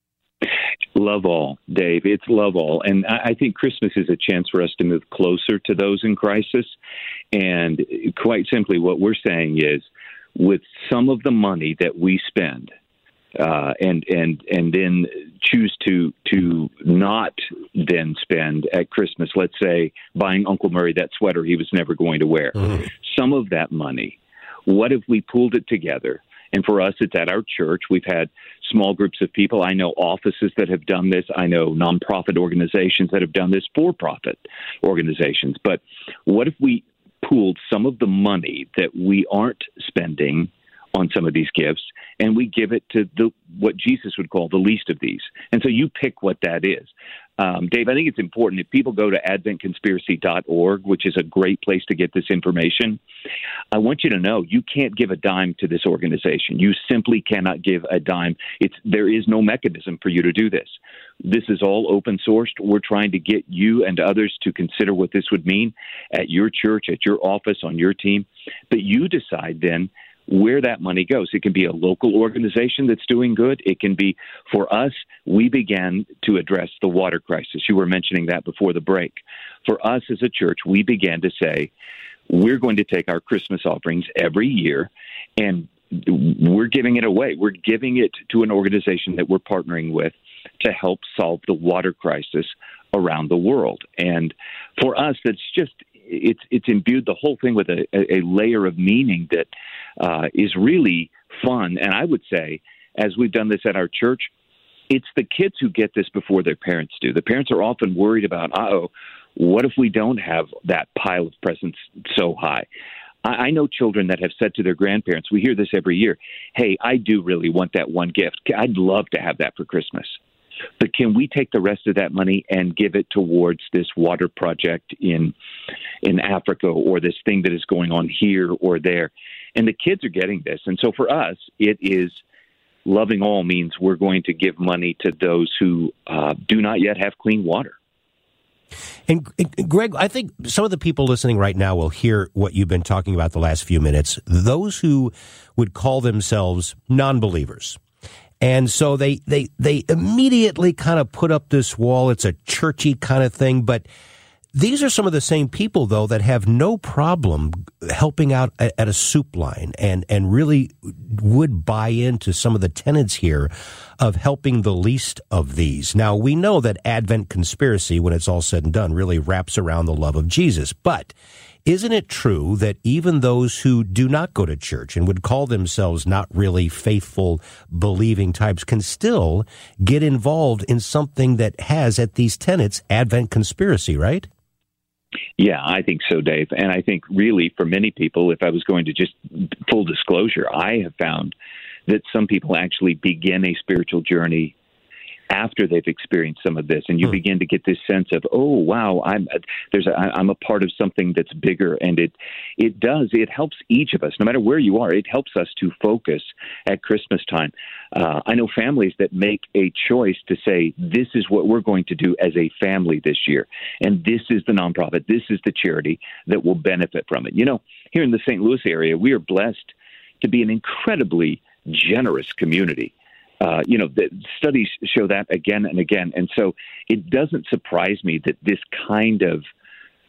Love all, Dave. It's love all. And I think Christmas is a chance for us to move closer to those in crisis. And quite simply, what we're saying is, with some of the money that we spend, uh, and and and then choose to to not then spend at Christmas, let's say buying Uncle Murray that sweater he was never going to wear, mm-hmm. some of that money, what if we pooled it together? And for us, it's at our church. We've had small groups of people. I know offices that have done this. I know nonprofit organizations that have done this, for-profit organizations. But what if we pooled some of the money that we aren't spending on some of these gifts, and we give it to the what Jesus would call the least of these? And so you pick what that is. Um, Dave, I think it's important if people go to advent conspiracy dot org, which is a great place to get this information. I want you to know you can't give a dime to this organization. You simply cannot give a dime. It's there is no mechanism for you to do this. This is all open sourced. We're trying to get you and others to consider what this would mean at your church, at your office, on your team. But you decide then where that money goes. It can be a local organization that's doing good. It can be, for us, we began to address the water crisis. You were mentioning that before the break. For us as a church, we began to say, we're going to take our Christmas offerings every year, and we're giving it away. We're giving it to an organization that we're partnering with to help solve the water crisis around the world. And for us, that's just, it's it's imbued the whole thing with a, a layer of meaning that uh, is really fun. And I would say, as we've done this at our church, it's the kids who get this before their parents do. The parents are often worried about, uh-oh, what if we don't have that pile of presents so high? I, I know children that have said to their grandparents, we hear this every year, hey, I do really want that one gift. I'd love to have that for Christmas. But can we take the rest of that money and give it towards this water project in in Africa, or this thing that is going on here or there? And the kids are getting this. And so for us, it is loving all means we're going to give money to those who uh, do not yet have clean water. And, and Greg, I think some of the people listening right now will hear what you've been talking about the last few minutes. Those who would call themselves non-believers. And so they, they, they immediately kind of put up this wall. It's a churchy kind of thing. But these are some of the same people, though, that have no problem helping out at, at a soup line and, and really would buy into some of the tenets here of helping the least of these. Now, we know that Advent Conspiracy, when it's all said and done, really wraps around the love of Jesus. But isn't it true that even those who do not go to church and would call themselves not really faithful, believing types can still get involved in something that has at these tenets Advent Conspiracy, right? Yeah, I think so, Dave. And I think really for many people, if I was going to just full disclosure, I have found that some people actually begin a spiritual journey after they've experienced some of this, and you hmm. begin to get this sense of, oh wow, I'm there's a, I'm a part of something that's bigger, and it it does it helps each of us, no matter where you are. It helps us to focus at Christmas time. Uh, I know families that make a choice to say, this is what we're going to do as a family this year, and this is the nonprofit, this is the charity that will benefit from it. You know, here in the Saint Louis area, we are blessed to be an incredibly generous community. Uh, you know, the studies show that again and again. And so it doesn't surprise me that this kind of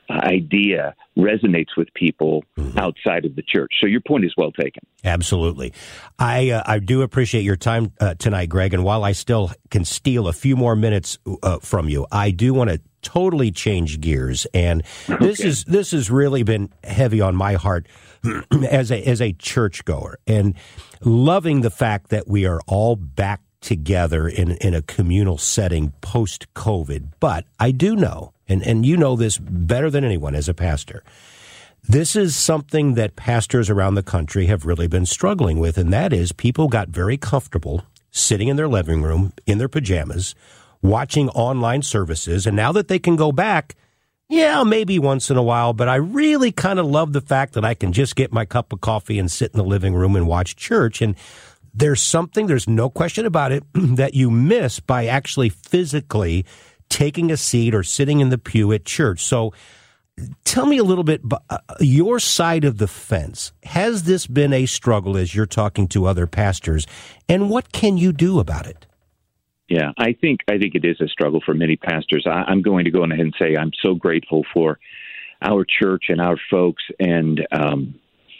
idea resonates with people mm-hmm. outside of the church. So your point is well taken. Absolutely. I uh, I do appreciate your time uh, tonight, Greg. And while I still can steal a few more minutes uh, from you, I do want to totally change gears. And this okay. is this has really been heavy on my heart as a as a churchgoer, and loving the fact that we are all back together in in a communal setting post-COVID. But I do know, and, and you know this better than anyone as a pastor, this is something that pastors around the country have really been struggling with, and that is people got very comfortable sitting in their living room in their pajamas, watching online services, and now that they can go back, yeah, maybe once in a while, but I really kind of love the fact that I can just get my cup of coffee and sit in the living room and watch church. And there's something, there's no question about it, that you miss by actually physically taking a seat or sitting in the pew at church. So tell me a little bit, uh, your side of the fence. Has this been a struggle as you're talking to other pastors, and what can you do about it? Yeah, I think I think it is a struggle for many pastors. I, I'm going to go ahead and say I'm so grateful for our church and our folks, and um,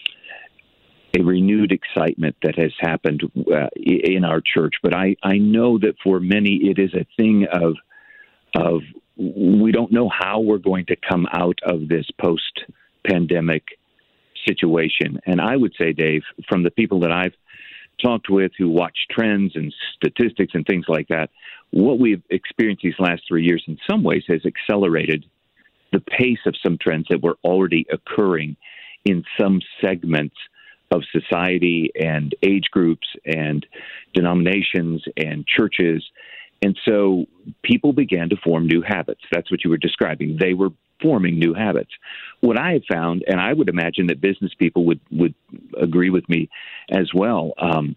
a renewed excitement that has happened uh, in our church. But I, I know that for many it is a thing of of we don't know how we're going to come out of this post-pandemic situation. And I would say, Dave, from the people that I've talked with who watch trends and statistics and things like that, what we've experienced these last three years in some ways has accelerated the pace of some trends that were already occurring in some segments of society and age groups and denominations and churches. And so people began to form new habits. That's what you were describing. They were forming new habits. What I have found, and I would imagine that business people would, would agree with me as well, um,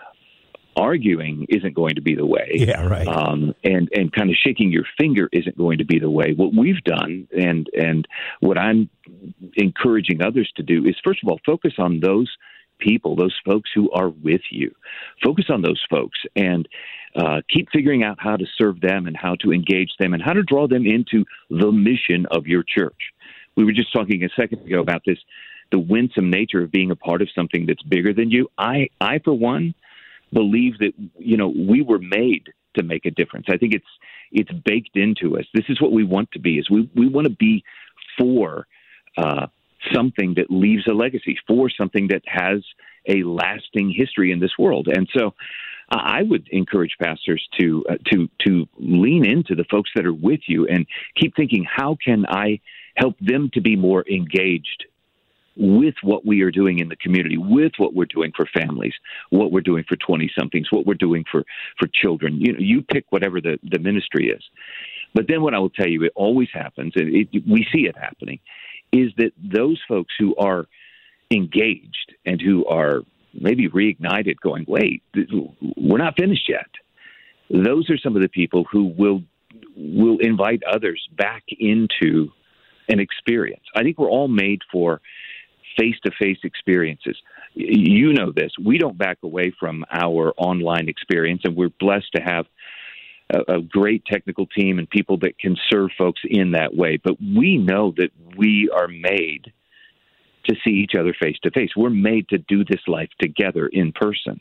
arguing isn't going to be the way. Yeah, right. Um, and, and kind of shaking your finger isn't going to be the way. What we've done, and, and what I'm encouraging others to do, is first of all, focus on those people, those folks who are with you. Focus on those folks and uh, keep figuring out how to serve them and how to engage them and how to draw them into the mission of your church. We were just talking a second ago about this, the winsome nature of being a part of something that's bigger than you. I, I for one, believe that, you know, we were made to make a difference. I think it's it's baked into us. This is what we want to be, is we, we want to be for uh, something that leaves a legacy, for something that has a lasting history in this world. And so uh, I would encourage pastors to uh, to to lean into the folks that are with you and keep thinking, how can I help them to be more engaged with what we are doing in the community, with what we're doing for families, what we're doing for twenty-somethings, what we're doing for, for children. You know, you pick whatever the, the ministry is. But then what I will tell you, it always happens, and it, we see it happening, is that those folks who are engaged and who are maybe reignited going, wait, we're not finished yet. Those are some of the people who will will invite others back into an experience. I think we're all made for face-to-face experiences. You know this. We don't back away from our online experience, and we're blessed to have a, a great technical team and people that can serve folks in that way. But we know that we are made to see each other face-to-face. We're made to do this life together in person.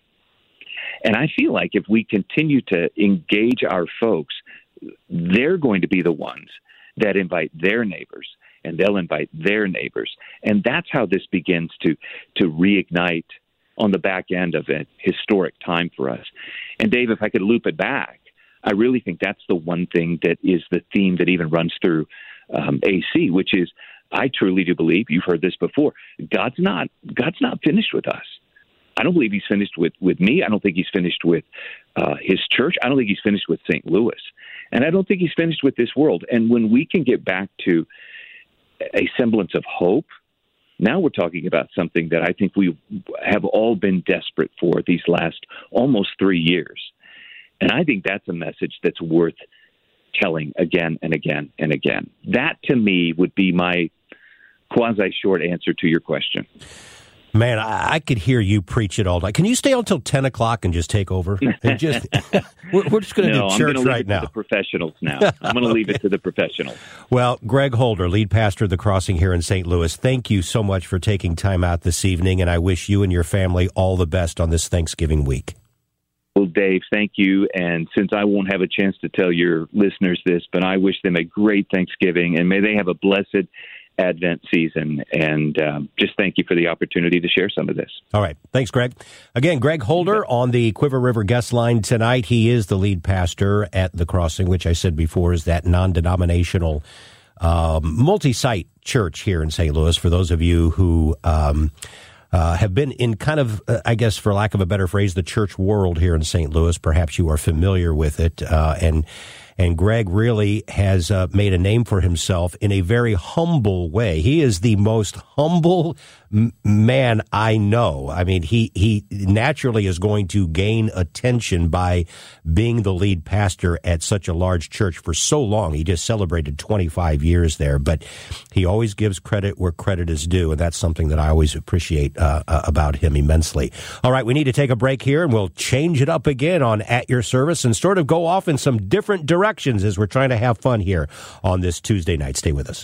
And I feel like if we continue to engage our folks, they're going to be the ones that invite their neighbors, and they'll invite their neighbors. And that's how this begins to to reignite on the back end of a historic time for us. And Dave, if I could loop it back, I really think that's the one thing that is the theme that even runs through um, A C, which is, I truly do believe, you've heard this before, God's not God's not finished with us. I don't believe he's finished with, with me. I don't think he's finished with uh, his church. I don't think he's finished with Saint Louis. And I don't think he's finished with this world. And when we can get back to a semblance of hope, now we're talking about something that I think we have all been desperate for these last almost three years. And I think that's a message that's worth telling again and again and again. That, to me, would be my quasi-short answer to your question. Man, I, I could hear you preach it all night. Can you stay until ten o'clock and just take over? And just we're, we're just going to no, do church I'm leave right it now. To the professionals now. I'm going to leave it to the professionals. Well, Greg Holder, lead pastor of The Crossing here in Saint Louis, thank you so much for taking time out this evening, and I wish you and your family all the best on this Thanksgiving week. Well, Dave, thank you. And since I won't have a chance to tell your listeners this, but I wish them a great Thanksgiving, and may they have a blessed Advent season, and um, just thank you for the opportunity to share some of this. All right. Thanks, Greg. Again, Greg Holder on the Quiver River guest line tonight. He is the lead pastor at The Crossing, which I said before is that non-denominational um, multi-site church here in Saint Louis. For those of you who um, uh, have been in kind of, uh, I guess, for lack of a better phrase, the church world here in Saint Louis, perhaps you are familiar with it. Uh, and And Greg really has uh, made a name for himself in a very humble way. He is the most humble m- man I know. I mean, he, he naturally is going to gain attention by being the lead pastor at such a large church for so long. He just celebrated twenty-five years there, but he always gives credit where credit is due, and that's something that I always appreciate uh, uh, about him immensely. All right, we need to take a break here, and we'll change it up again on At Your Service and sort of go off in some different directions. As we're trying to have fun here on this Tuesday night. Stay with us.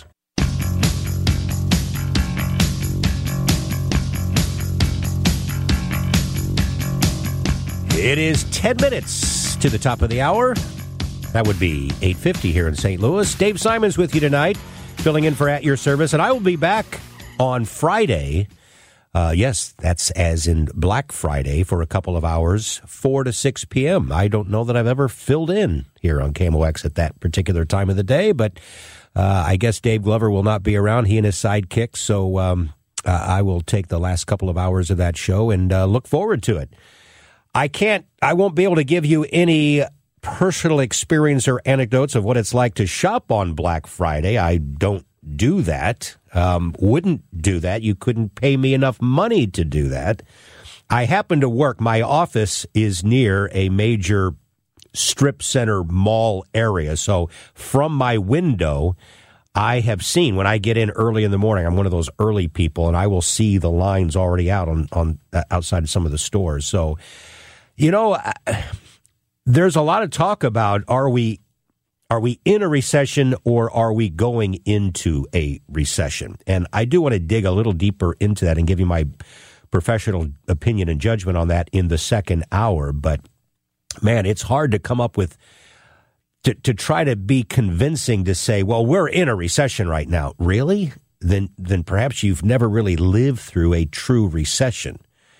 It is ten minutes to the top of the hour. That would be eight fifty here in Saint Louis. Dave Simons with you tonight, filling in for At Your Service, and I will be back on Friday. Uh, yes, that's as in Black Friday for a couple of hours, four to six p.m. I don't know that I've ever filled in here on K M O X at that particular time of the day, but uh, I guess Dave Glover will not be around, he and his sidekick, so um, uh, I will take the last couple of hours of that show and uh, look forward to it. I can't, I won't be able to give you any personal experience or anecdotes of what it's like to shop on Black Friday. I don't do that. Um, wouldn't do that. You couldn't pay me enough money to do that. I happen to work. My office is near a major strip center mall area. So from my window, I have seen when I get in early in the morning, I'm one of those early people, and I will see the lines already out on, on uh, outside of some of the stores. So, you know, I, there's a lot of talk about, are we Are we in a recession or are we going into a recession? And I do want to dig a little deeper into that and give you my professional opinion and judgment on that in the second hour. But, man, it's hard to come up with, to, to try to be convincing to say, well, we're in a recession right now. Really? Then, then perhaps you've never really lived through a true recession.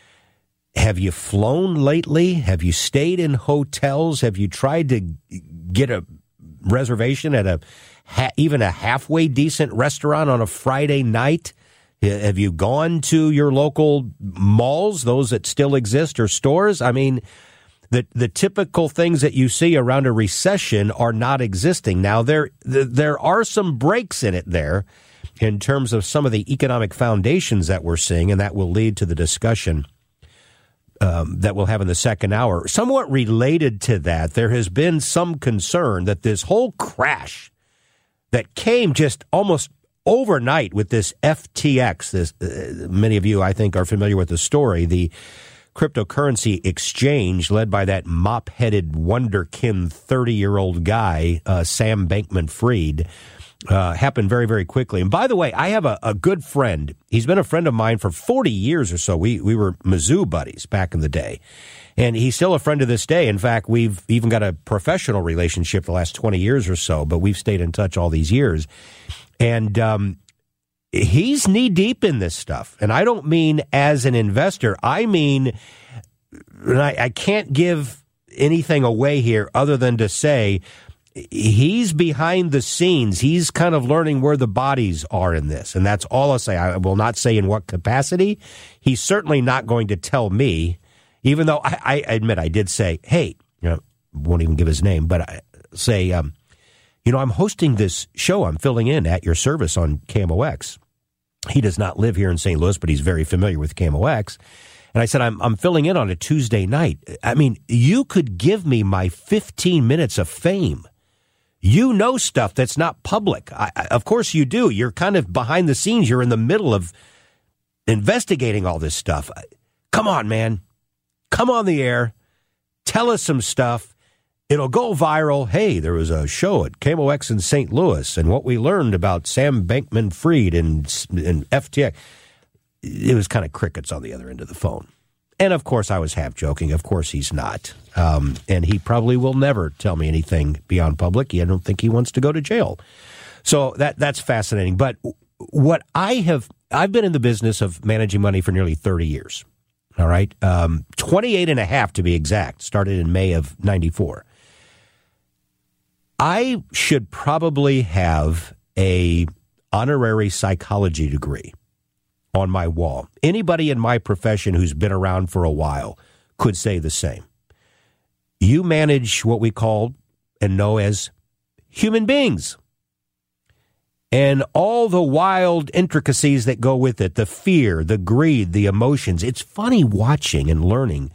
Have you flown lately? Have you stayed in hotels? Have you tried to get a reservation at a ha- even a halfway decent restaurant on a Friday night? Have you gone to your local malls, those that still exist, or stores? I mean, the the typical things that you see around a recession are not existing. Now, there there are some breaks in it there in terms of some of the economic foundations that we're seeing, and that will lead to the discussion Um, that we'll have in the second hour. Somewhat related to that, there has been some concern that this whole crash that came just almost overnight with this F T X, this, uh, many of you, I think, are familiar with the story, the cryptocurrency exchange led by that mop-headed wonderkin thirty-year-old guy, uh, Sam Bankman-Fried, Uh, happened very, very quickly. And by the way, I have a, a good friend. He's been a friend of mine for forty years or so. We we were Mizzou buddies back in the day. And he's still a friend to this day. In fact, we've even got a professional relationship the last twenty years or so, but we've stayed in touch all these years. And um, he's knee-deep in this stuff. And I don't mean as an investor. I mean, and I, I can't give anything away here other than to say, he's behind the scenes. He's kind of learning where the bodies are in this. And that's all I'll say. I will not say in what capacity. He's certainly not going to tell me, even though I, I admit I did say, hey, you know, won't even give his name, but I say, um, you know, I'm hosting this show. I'm filling in At Your Service on K M O X. He does not live here in Saint Louis, but he's very familiar with K M O X. And I said, I'm, I'm filling in on a Tuesday night. I mean, you could give me my fifteen minutes of fame. You know stuff that's not public. I, I, of course you do. You're kind of behind the scenes. You're in the middle of investigating all this stuff. Come on, man. Come on the air. Tell us some stuff. It'll go viral. Hey, there was a show at K M O X in Saint Louis, and what we learned about Sam Bankman-Fried and, and F T X. It was kind of crickets on the other end of the phone. And, of course, I was half joking. Of course he's not. Um, and he probably will never tell me anything beyond public. I don't think he wants to go to jail. So that that's fascinating. But what I have, I've been in the business of managing money for nearly thirty years. All right. Um, twenty-eight and a half to be exact. Started in May of ninety-four. I should probably have a honorary psychology degree on my wall. Anybody in my profession who's been around for a while could say the same. You manage what we call and know as human beings. And all the wild intricacies that go with it, the fear, the greed, the emotions. It's funny watching and learning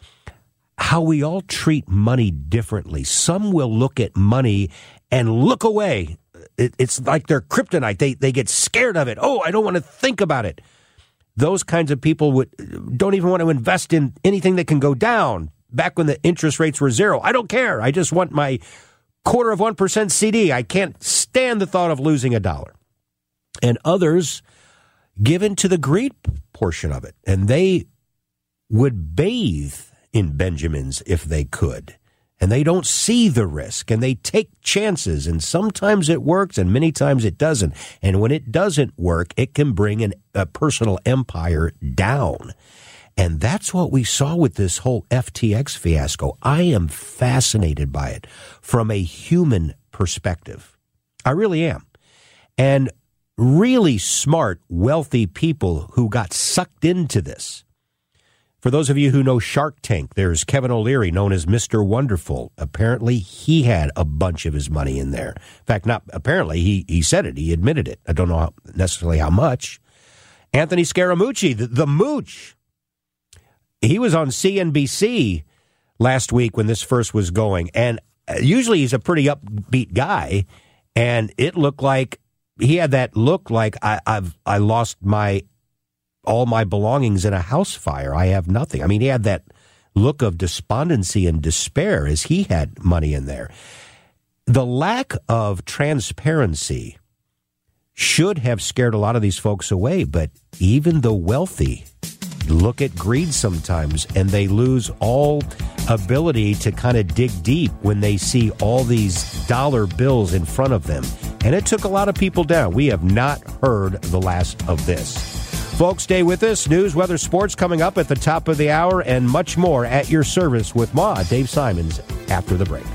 how we all treat money differently. Some will look at money and look away. It, it's like they're kryptonite. They they get scared of it. Oh, I don't want to think about it. Those kinds of people would don't even want to invest in anything that can go down. Back when the interest rates were zero, I don't care. I just want my quarter of one percent C D. I can't stand the thought of losing a dollar. And others give in to the greed portion of it, and they would bathe in Benjamins if they could. And they don't see the risk, and they take chances, and sometimes it works, and many times it doesn't. And when it doesn't work, it can bring an, a personal empire down. And that's what we saw with this whole F T X fiasco. I am fascinated by it from a human perspective. I really am. And really smart, wealthy people who got sucked into this. For those of you who know Shark Tank, there's Kevin O'Leary, known as Mister Wonderful. Apparently, he had a bunch of his money in there. In fact, not apparently, he, he said it. He admitted it. I don't know how, necessarily how much. Anthony Scaramucci, the, the mooch. He was on C N B C last week when this first was going. And usually he's a pretty upbeat guy. And it looked like he had that look like I, I've I lost my all my belongings in a house fire. I have nothing. I mean, he had that look of despondency and despair as he had money in there. The lack of transparency should have scared a lot of these folks away, but even the wealthy look at greed sometimes, and they lose all ability to kind of dig deep when they see all these dollar bills in front of them. And it took a lot of people down. We have not heard the last of this. Folks, stay with us. News, weather, sports coming up at the top of the hour, and much more at your service with Ma, Dave Simons, after the break.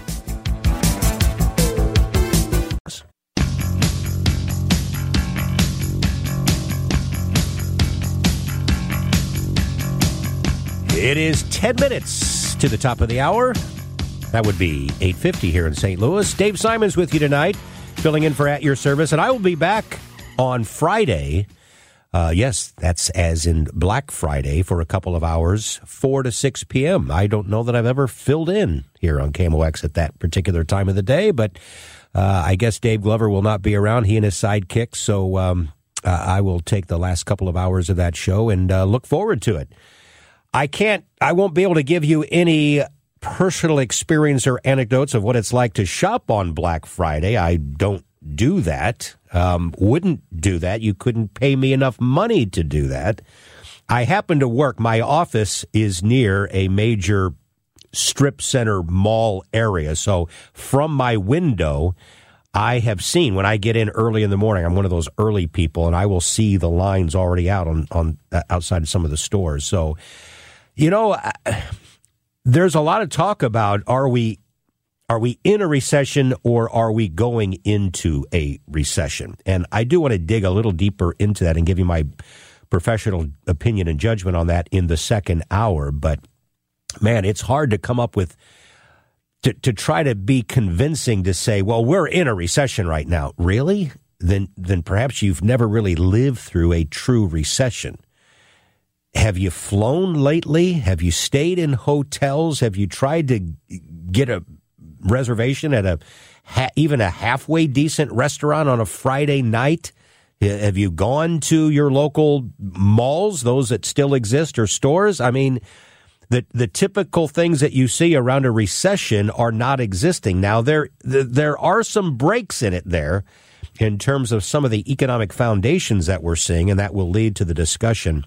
It is ten minutes to the top of the hour. That would be eight fifty here in Saint Louis. Dave Simons with you tonight, filling in for At Your Service, and I will be back on Friday. Uh, yes, that's as in Black Friday for a couple of hours, four to six p.m. I don't know that I've ever filled in here on K M O X at that particular time of the day, but uh, I guess Dave Glover will not be around, he and his sidekick, so um, uh, I will take the last couple of hours of that show and uh, look forward to it. I can't, I won't be able to give you any personal experience or anecdotes of what it's like to shop on Black Friday. I don't do that. Um, wouldn't do that. You couldn't pay me enough money to do that. I happen to work. My office is near a major strip center mall area. So from my window, I have seen when I get in early in the morning, I'm one of those early people, and I will see the lines already out on, on uh, outside of some of the stores. So, you know, I, there's a lot of talk about are we Are we in a recession or are we going into a recession? And I do want to dig a little deeper into that and give you my professional opinion and judgment on that in the second hour. But, man, it's hard to come up with, to, to try to be convincing to say, well, we're in a recession right now. Really? Then, then perhaps you've never really lived through a true recession. Have you flown lately? Have you stayed in hotels? Have you tried to get a reservation at a ha- even a halfway decent restaurant on a Friday night Have you gone to your local malls, those that still exist, or stores? I mean, the the typical things that you see around a recession are not existing. Now, there there are some breaks in it there in terms of some of the economic foundations that we're seeing, and that will lead to the discussion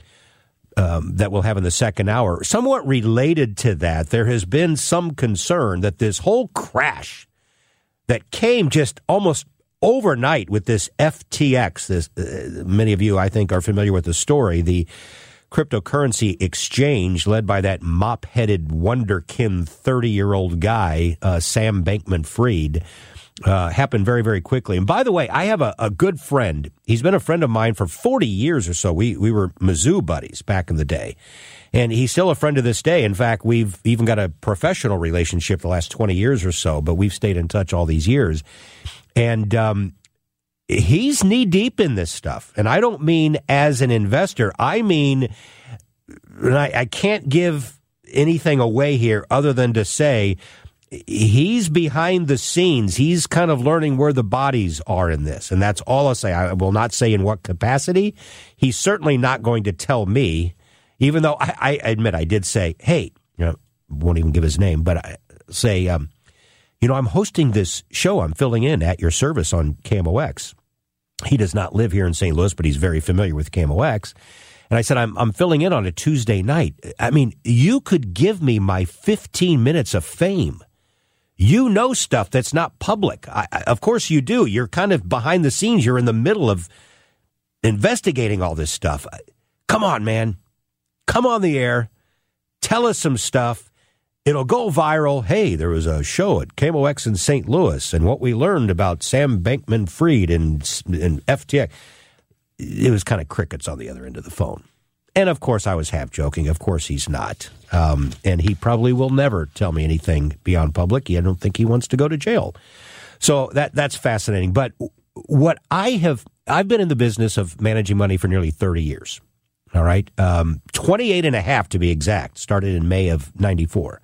um, that we'll have in the second hour. Somewhat related to that, there has been some concern that this whole crash that came just almost overnight with this F T X, this uh, many of you, I think, are familiar with the story, the cryptocurrency exchange led by that mop-headed wonderkin thirty-year-old guy, uh, Sam Bankman-Fried, uh, happened very, very quickly. And by the way, I have a, a good friend. He's been a friend of mine for forty years or so. We we were Mizzou buddies back in the day. And he's still a friend to this day. In fact, we've even got a professional relationship the last twenty years or so, but we've stayed in touch all these years. And um, he's knee-deep in this stuff. And I don't mean as an investor. I mean, and I, I can't give anything away here other than to say he's behind the scenes. He's kind of learning where the bodies are in this. And that's all I'll say. I will not say in what capacity. He's certainly not going to tell me, even though I, I admit I did say, hey, you know, won't even give his name, but I say, um, you know, I'm hosting this show. I'm filling in at your service on K M O X. He does not live here in Saint Louis, but he's very familiar with K M O X. And I said, I'm I'm filling in on a Tuesday night. I mean, you could give me my fifteen minutes of fame. You know stuff that's not public. I, I, of course you do. You're kind of behind the scenes. You're in the middle of investigating all this stuff. Come on, man. Come on the air. Tell us some stuff. It'll go viral. Hey, there was a show at K M O X in Saint Louis, and what we learned about Sam Bankman-Fried and, and F T X, it was kind of crickets on the other end of the phone. And, of course, I was half joking. Of course he's not. Um, and he probably will never tell me anything beyond public. I don't think he wants to go to jail. So that that's fascinating. But what I have, I've been in the business of managing money for nearly thirty years. All right. Um, twenty-eight and a half to be exact. Started in May of ninety-four.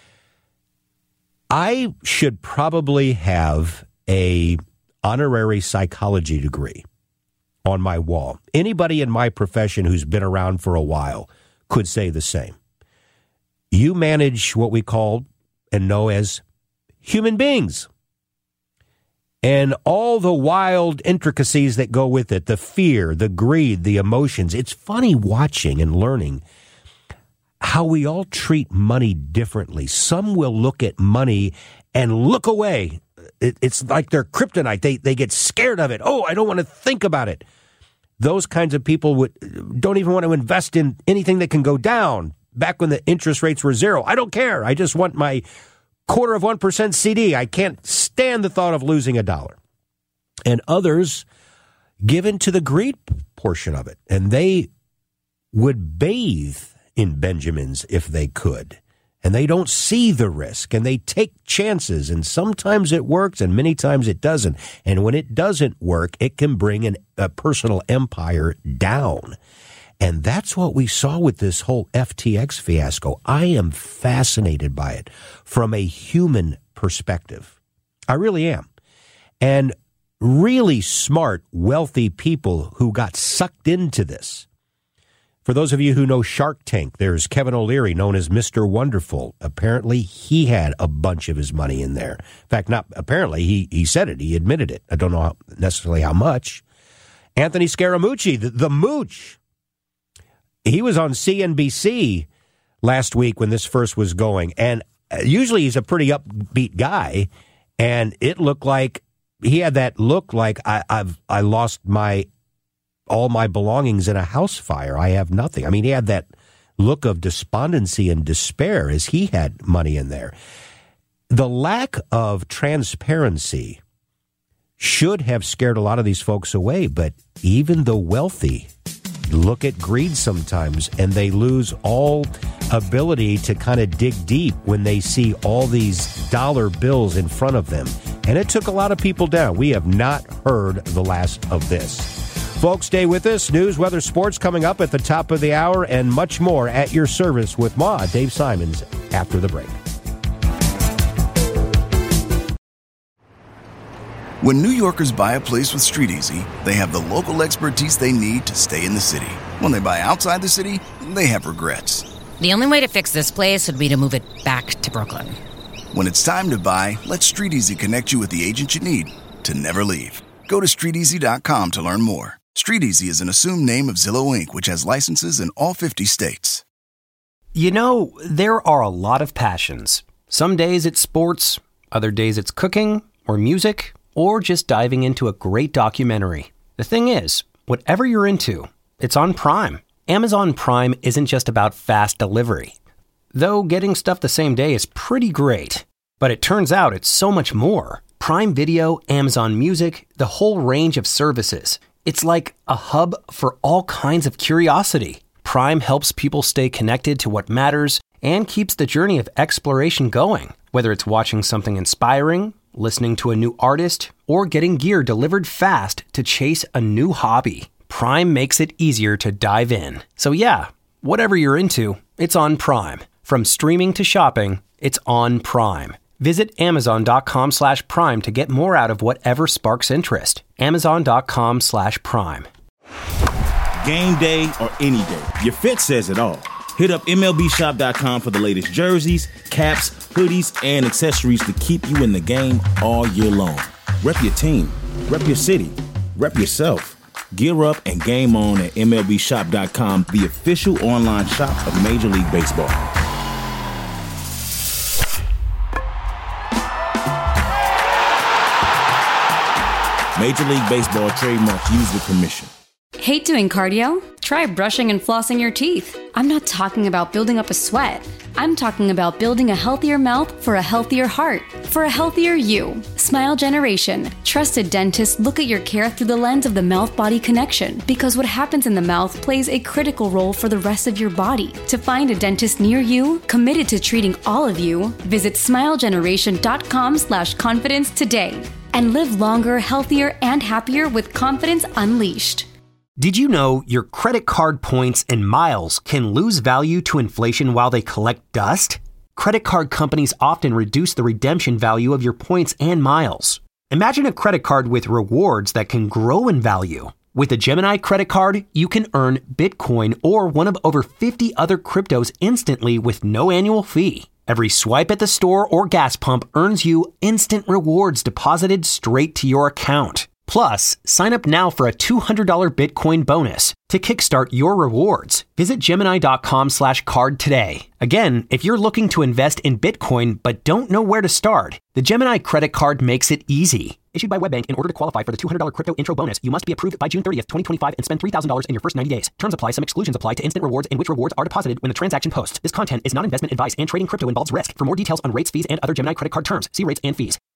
I should probably have a honorary psychology degree on my wall. Anybody in my profession who's been around for a while could say the same. You manage what we call and know as human beings. And all the wild intricacies that go with it, the fear, the greed, the emotions. It's funny watching and learning how we all treat money differently. Some will look at money and look away. It, it's like they're kryptonite. They they get scared of it. Oh, I don't want to think about it. Those kinds of people would don't even want to invest in anything that can go down. Back when the interest rates were zero, I don't care. I just want my quarter of one percent C D. I can't stand the thought of losing a dollar. And others give into the greed portion of it, and they would bathe in Benjamins if they could. And they don't see the risk, and they take chances, and sometimes it works, and many times it doesn't. And when it doesn't work, it can bring an, a personal empire down. And that's what we saw with this whole F T X fiasco. I am fascinated by it from a human perspective. I really am. And really smart, wealthy people who got sucked into this. For those of you who know Shark Tank, there's Kevin O'Leary, known as Mister Wonderful. Apparently, he had a bunch of his money in there. In fact, not apparently, he, he said it. He admitted it. I don't know how, necessarily how much. Anthony Scaramucci, the, the mooch. He was on C N B C last week when this first was going. And usually he's a pretty upbeat guy. And it looked like he had that look like I, I've I lost my all my belongings in a house fire. I have nothing. I mean, he had that look of despondency and despair as he had money in there. The lack of transparency should have scared a lot of these folks away, but even the wealthy look at greed sometimes, and they lose all ability to kind of dig deep when they see all these dollar bills in front of them. And it took a lot of people down. We have not heard the last of this. Folks, stay with us. News, weather, sports coming up at the top of the hour, and much more at your service with Ma, Dave Simons, after the break. When New Yorkers buy a place with StreetEasy, they have the local expertise they need to stay in the city. When they buy outside the city, they have regrets. The only way to fix this place would be to move it back to Brooklyn. When it's time to buy, let StreetEasy connect you with the agent you need to never leave. Go to street easy dot com to learn more. StreetEasy is an assumed name of Zillow Incorporated, which has licenses in all fifty states. You know, there are a lot of passions. Some days it's sports, other days it's cooking or music, or just diving into a great documentary. The thing is, whatever you're into, it's on Prime. Amazon Prime isn't just about fast delivery. Though getting stuff the same day is pretty great. But it turns out it's so much more. Prime Video, Amazon Music, the whole range of services. It's like a hub for all kinds of curiosity. Prime helps people stay connected to what matters and keeps the journey of exploration going. Whether it's watching something inspiring, listening to a new artist, or getting gear delivered fast to chase a new hobby, Prime makes it easier to dive in. So yeah, whatever you're into, it's on Prime. From streaming to shopping, it's on Prime. Visit amazon.com slash prime to get more out of whatever sparks interest. Amazon.com slash prime. Game day or any day, your fit says it all. Hit up M L B shop dot com for the latest jerseys, caps, hoodies, and accessories to keep you in the game all year long. Rep your team, rep your city, rep yourself. Gear up and game on at M L B shop dot com, the official online shop of Major League Baseball. Major League Baseball trademark used with permission. Hate doing cardio? Try brushing and flossing your teeth. I'm not talking about building up a sweat. I'm talking about building a healthier mouth for a healthier heart, for a healthier you. Smile Generation. Trusted dentists look at your care through the lens of the mouth-body connection, because what happens in the mouth plays a critical role for the rest of your body. To find a dentist near you, committed to treating all of you, visit smile generation dot com slash confidence today. And live longer, healthier, and happier with confidence unleashed. Did you know your credit card points and miles can lose value to inflation while they collect dust? Credit card companies often reduce the redemption value of your points and miles. Imagine a credit card with rewards that can grow in value. With a Gemini credit card, you can earn Bitcoin or one of over fifty other cryptos instantly with no annual fee. Every swipe at the store or gas pump earns you instant rewards deposited straight to your account. Plus, sign up now for a two hundred dollars Bitcoin bonus to kickstart your rewards. Visit Gemini.com slash card today. Again, if you're looking to invest in Bitcoin but don't know where to start, the Gemini credit card makes it easy. Issued by WebBank, in order to qualify for the two hundred dollars crypto intro bonus, you must be approved by June thirtieth, twenty twenty-five and spend three thousand dollars in your first ninety days. Terms apply. Some exclusions apply to instant rewards in which rewards are deposited when the transaction posts. This content is not investment advice and trading crypto involves risk. For more details on rates, fees, and other Gemini credit card terms, see rates and fees.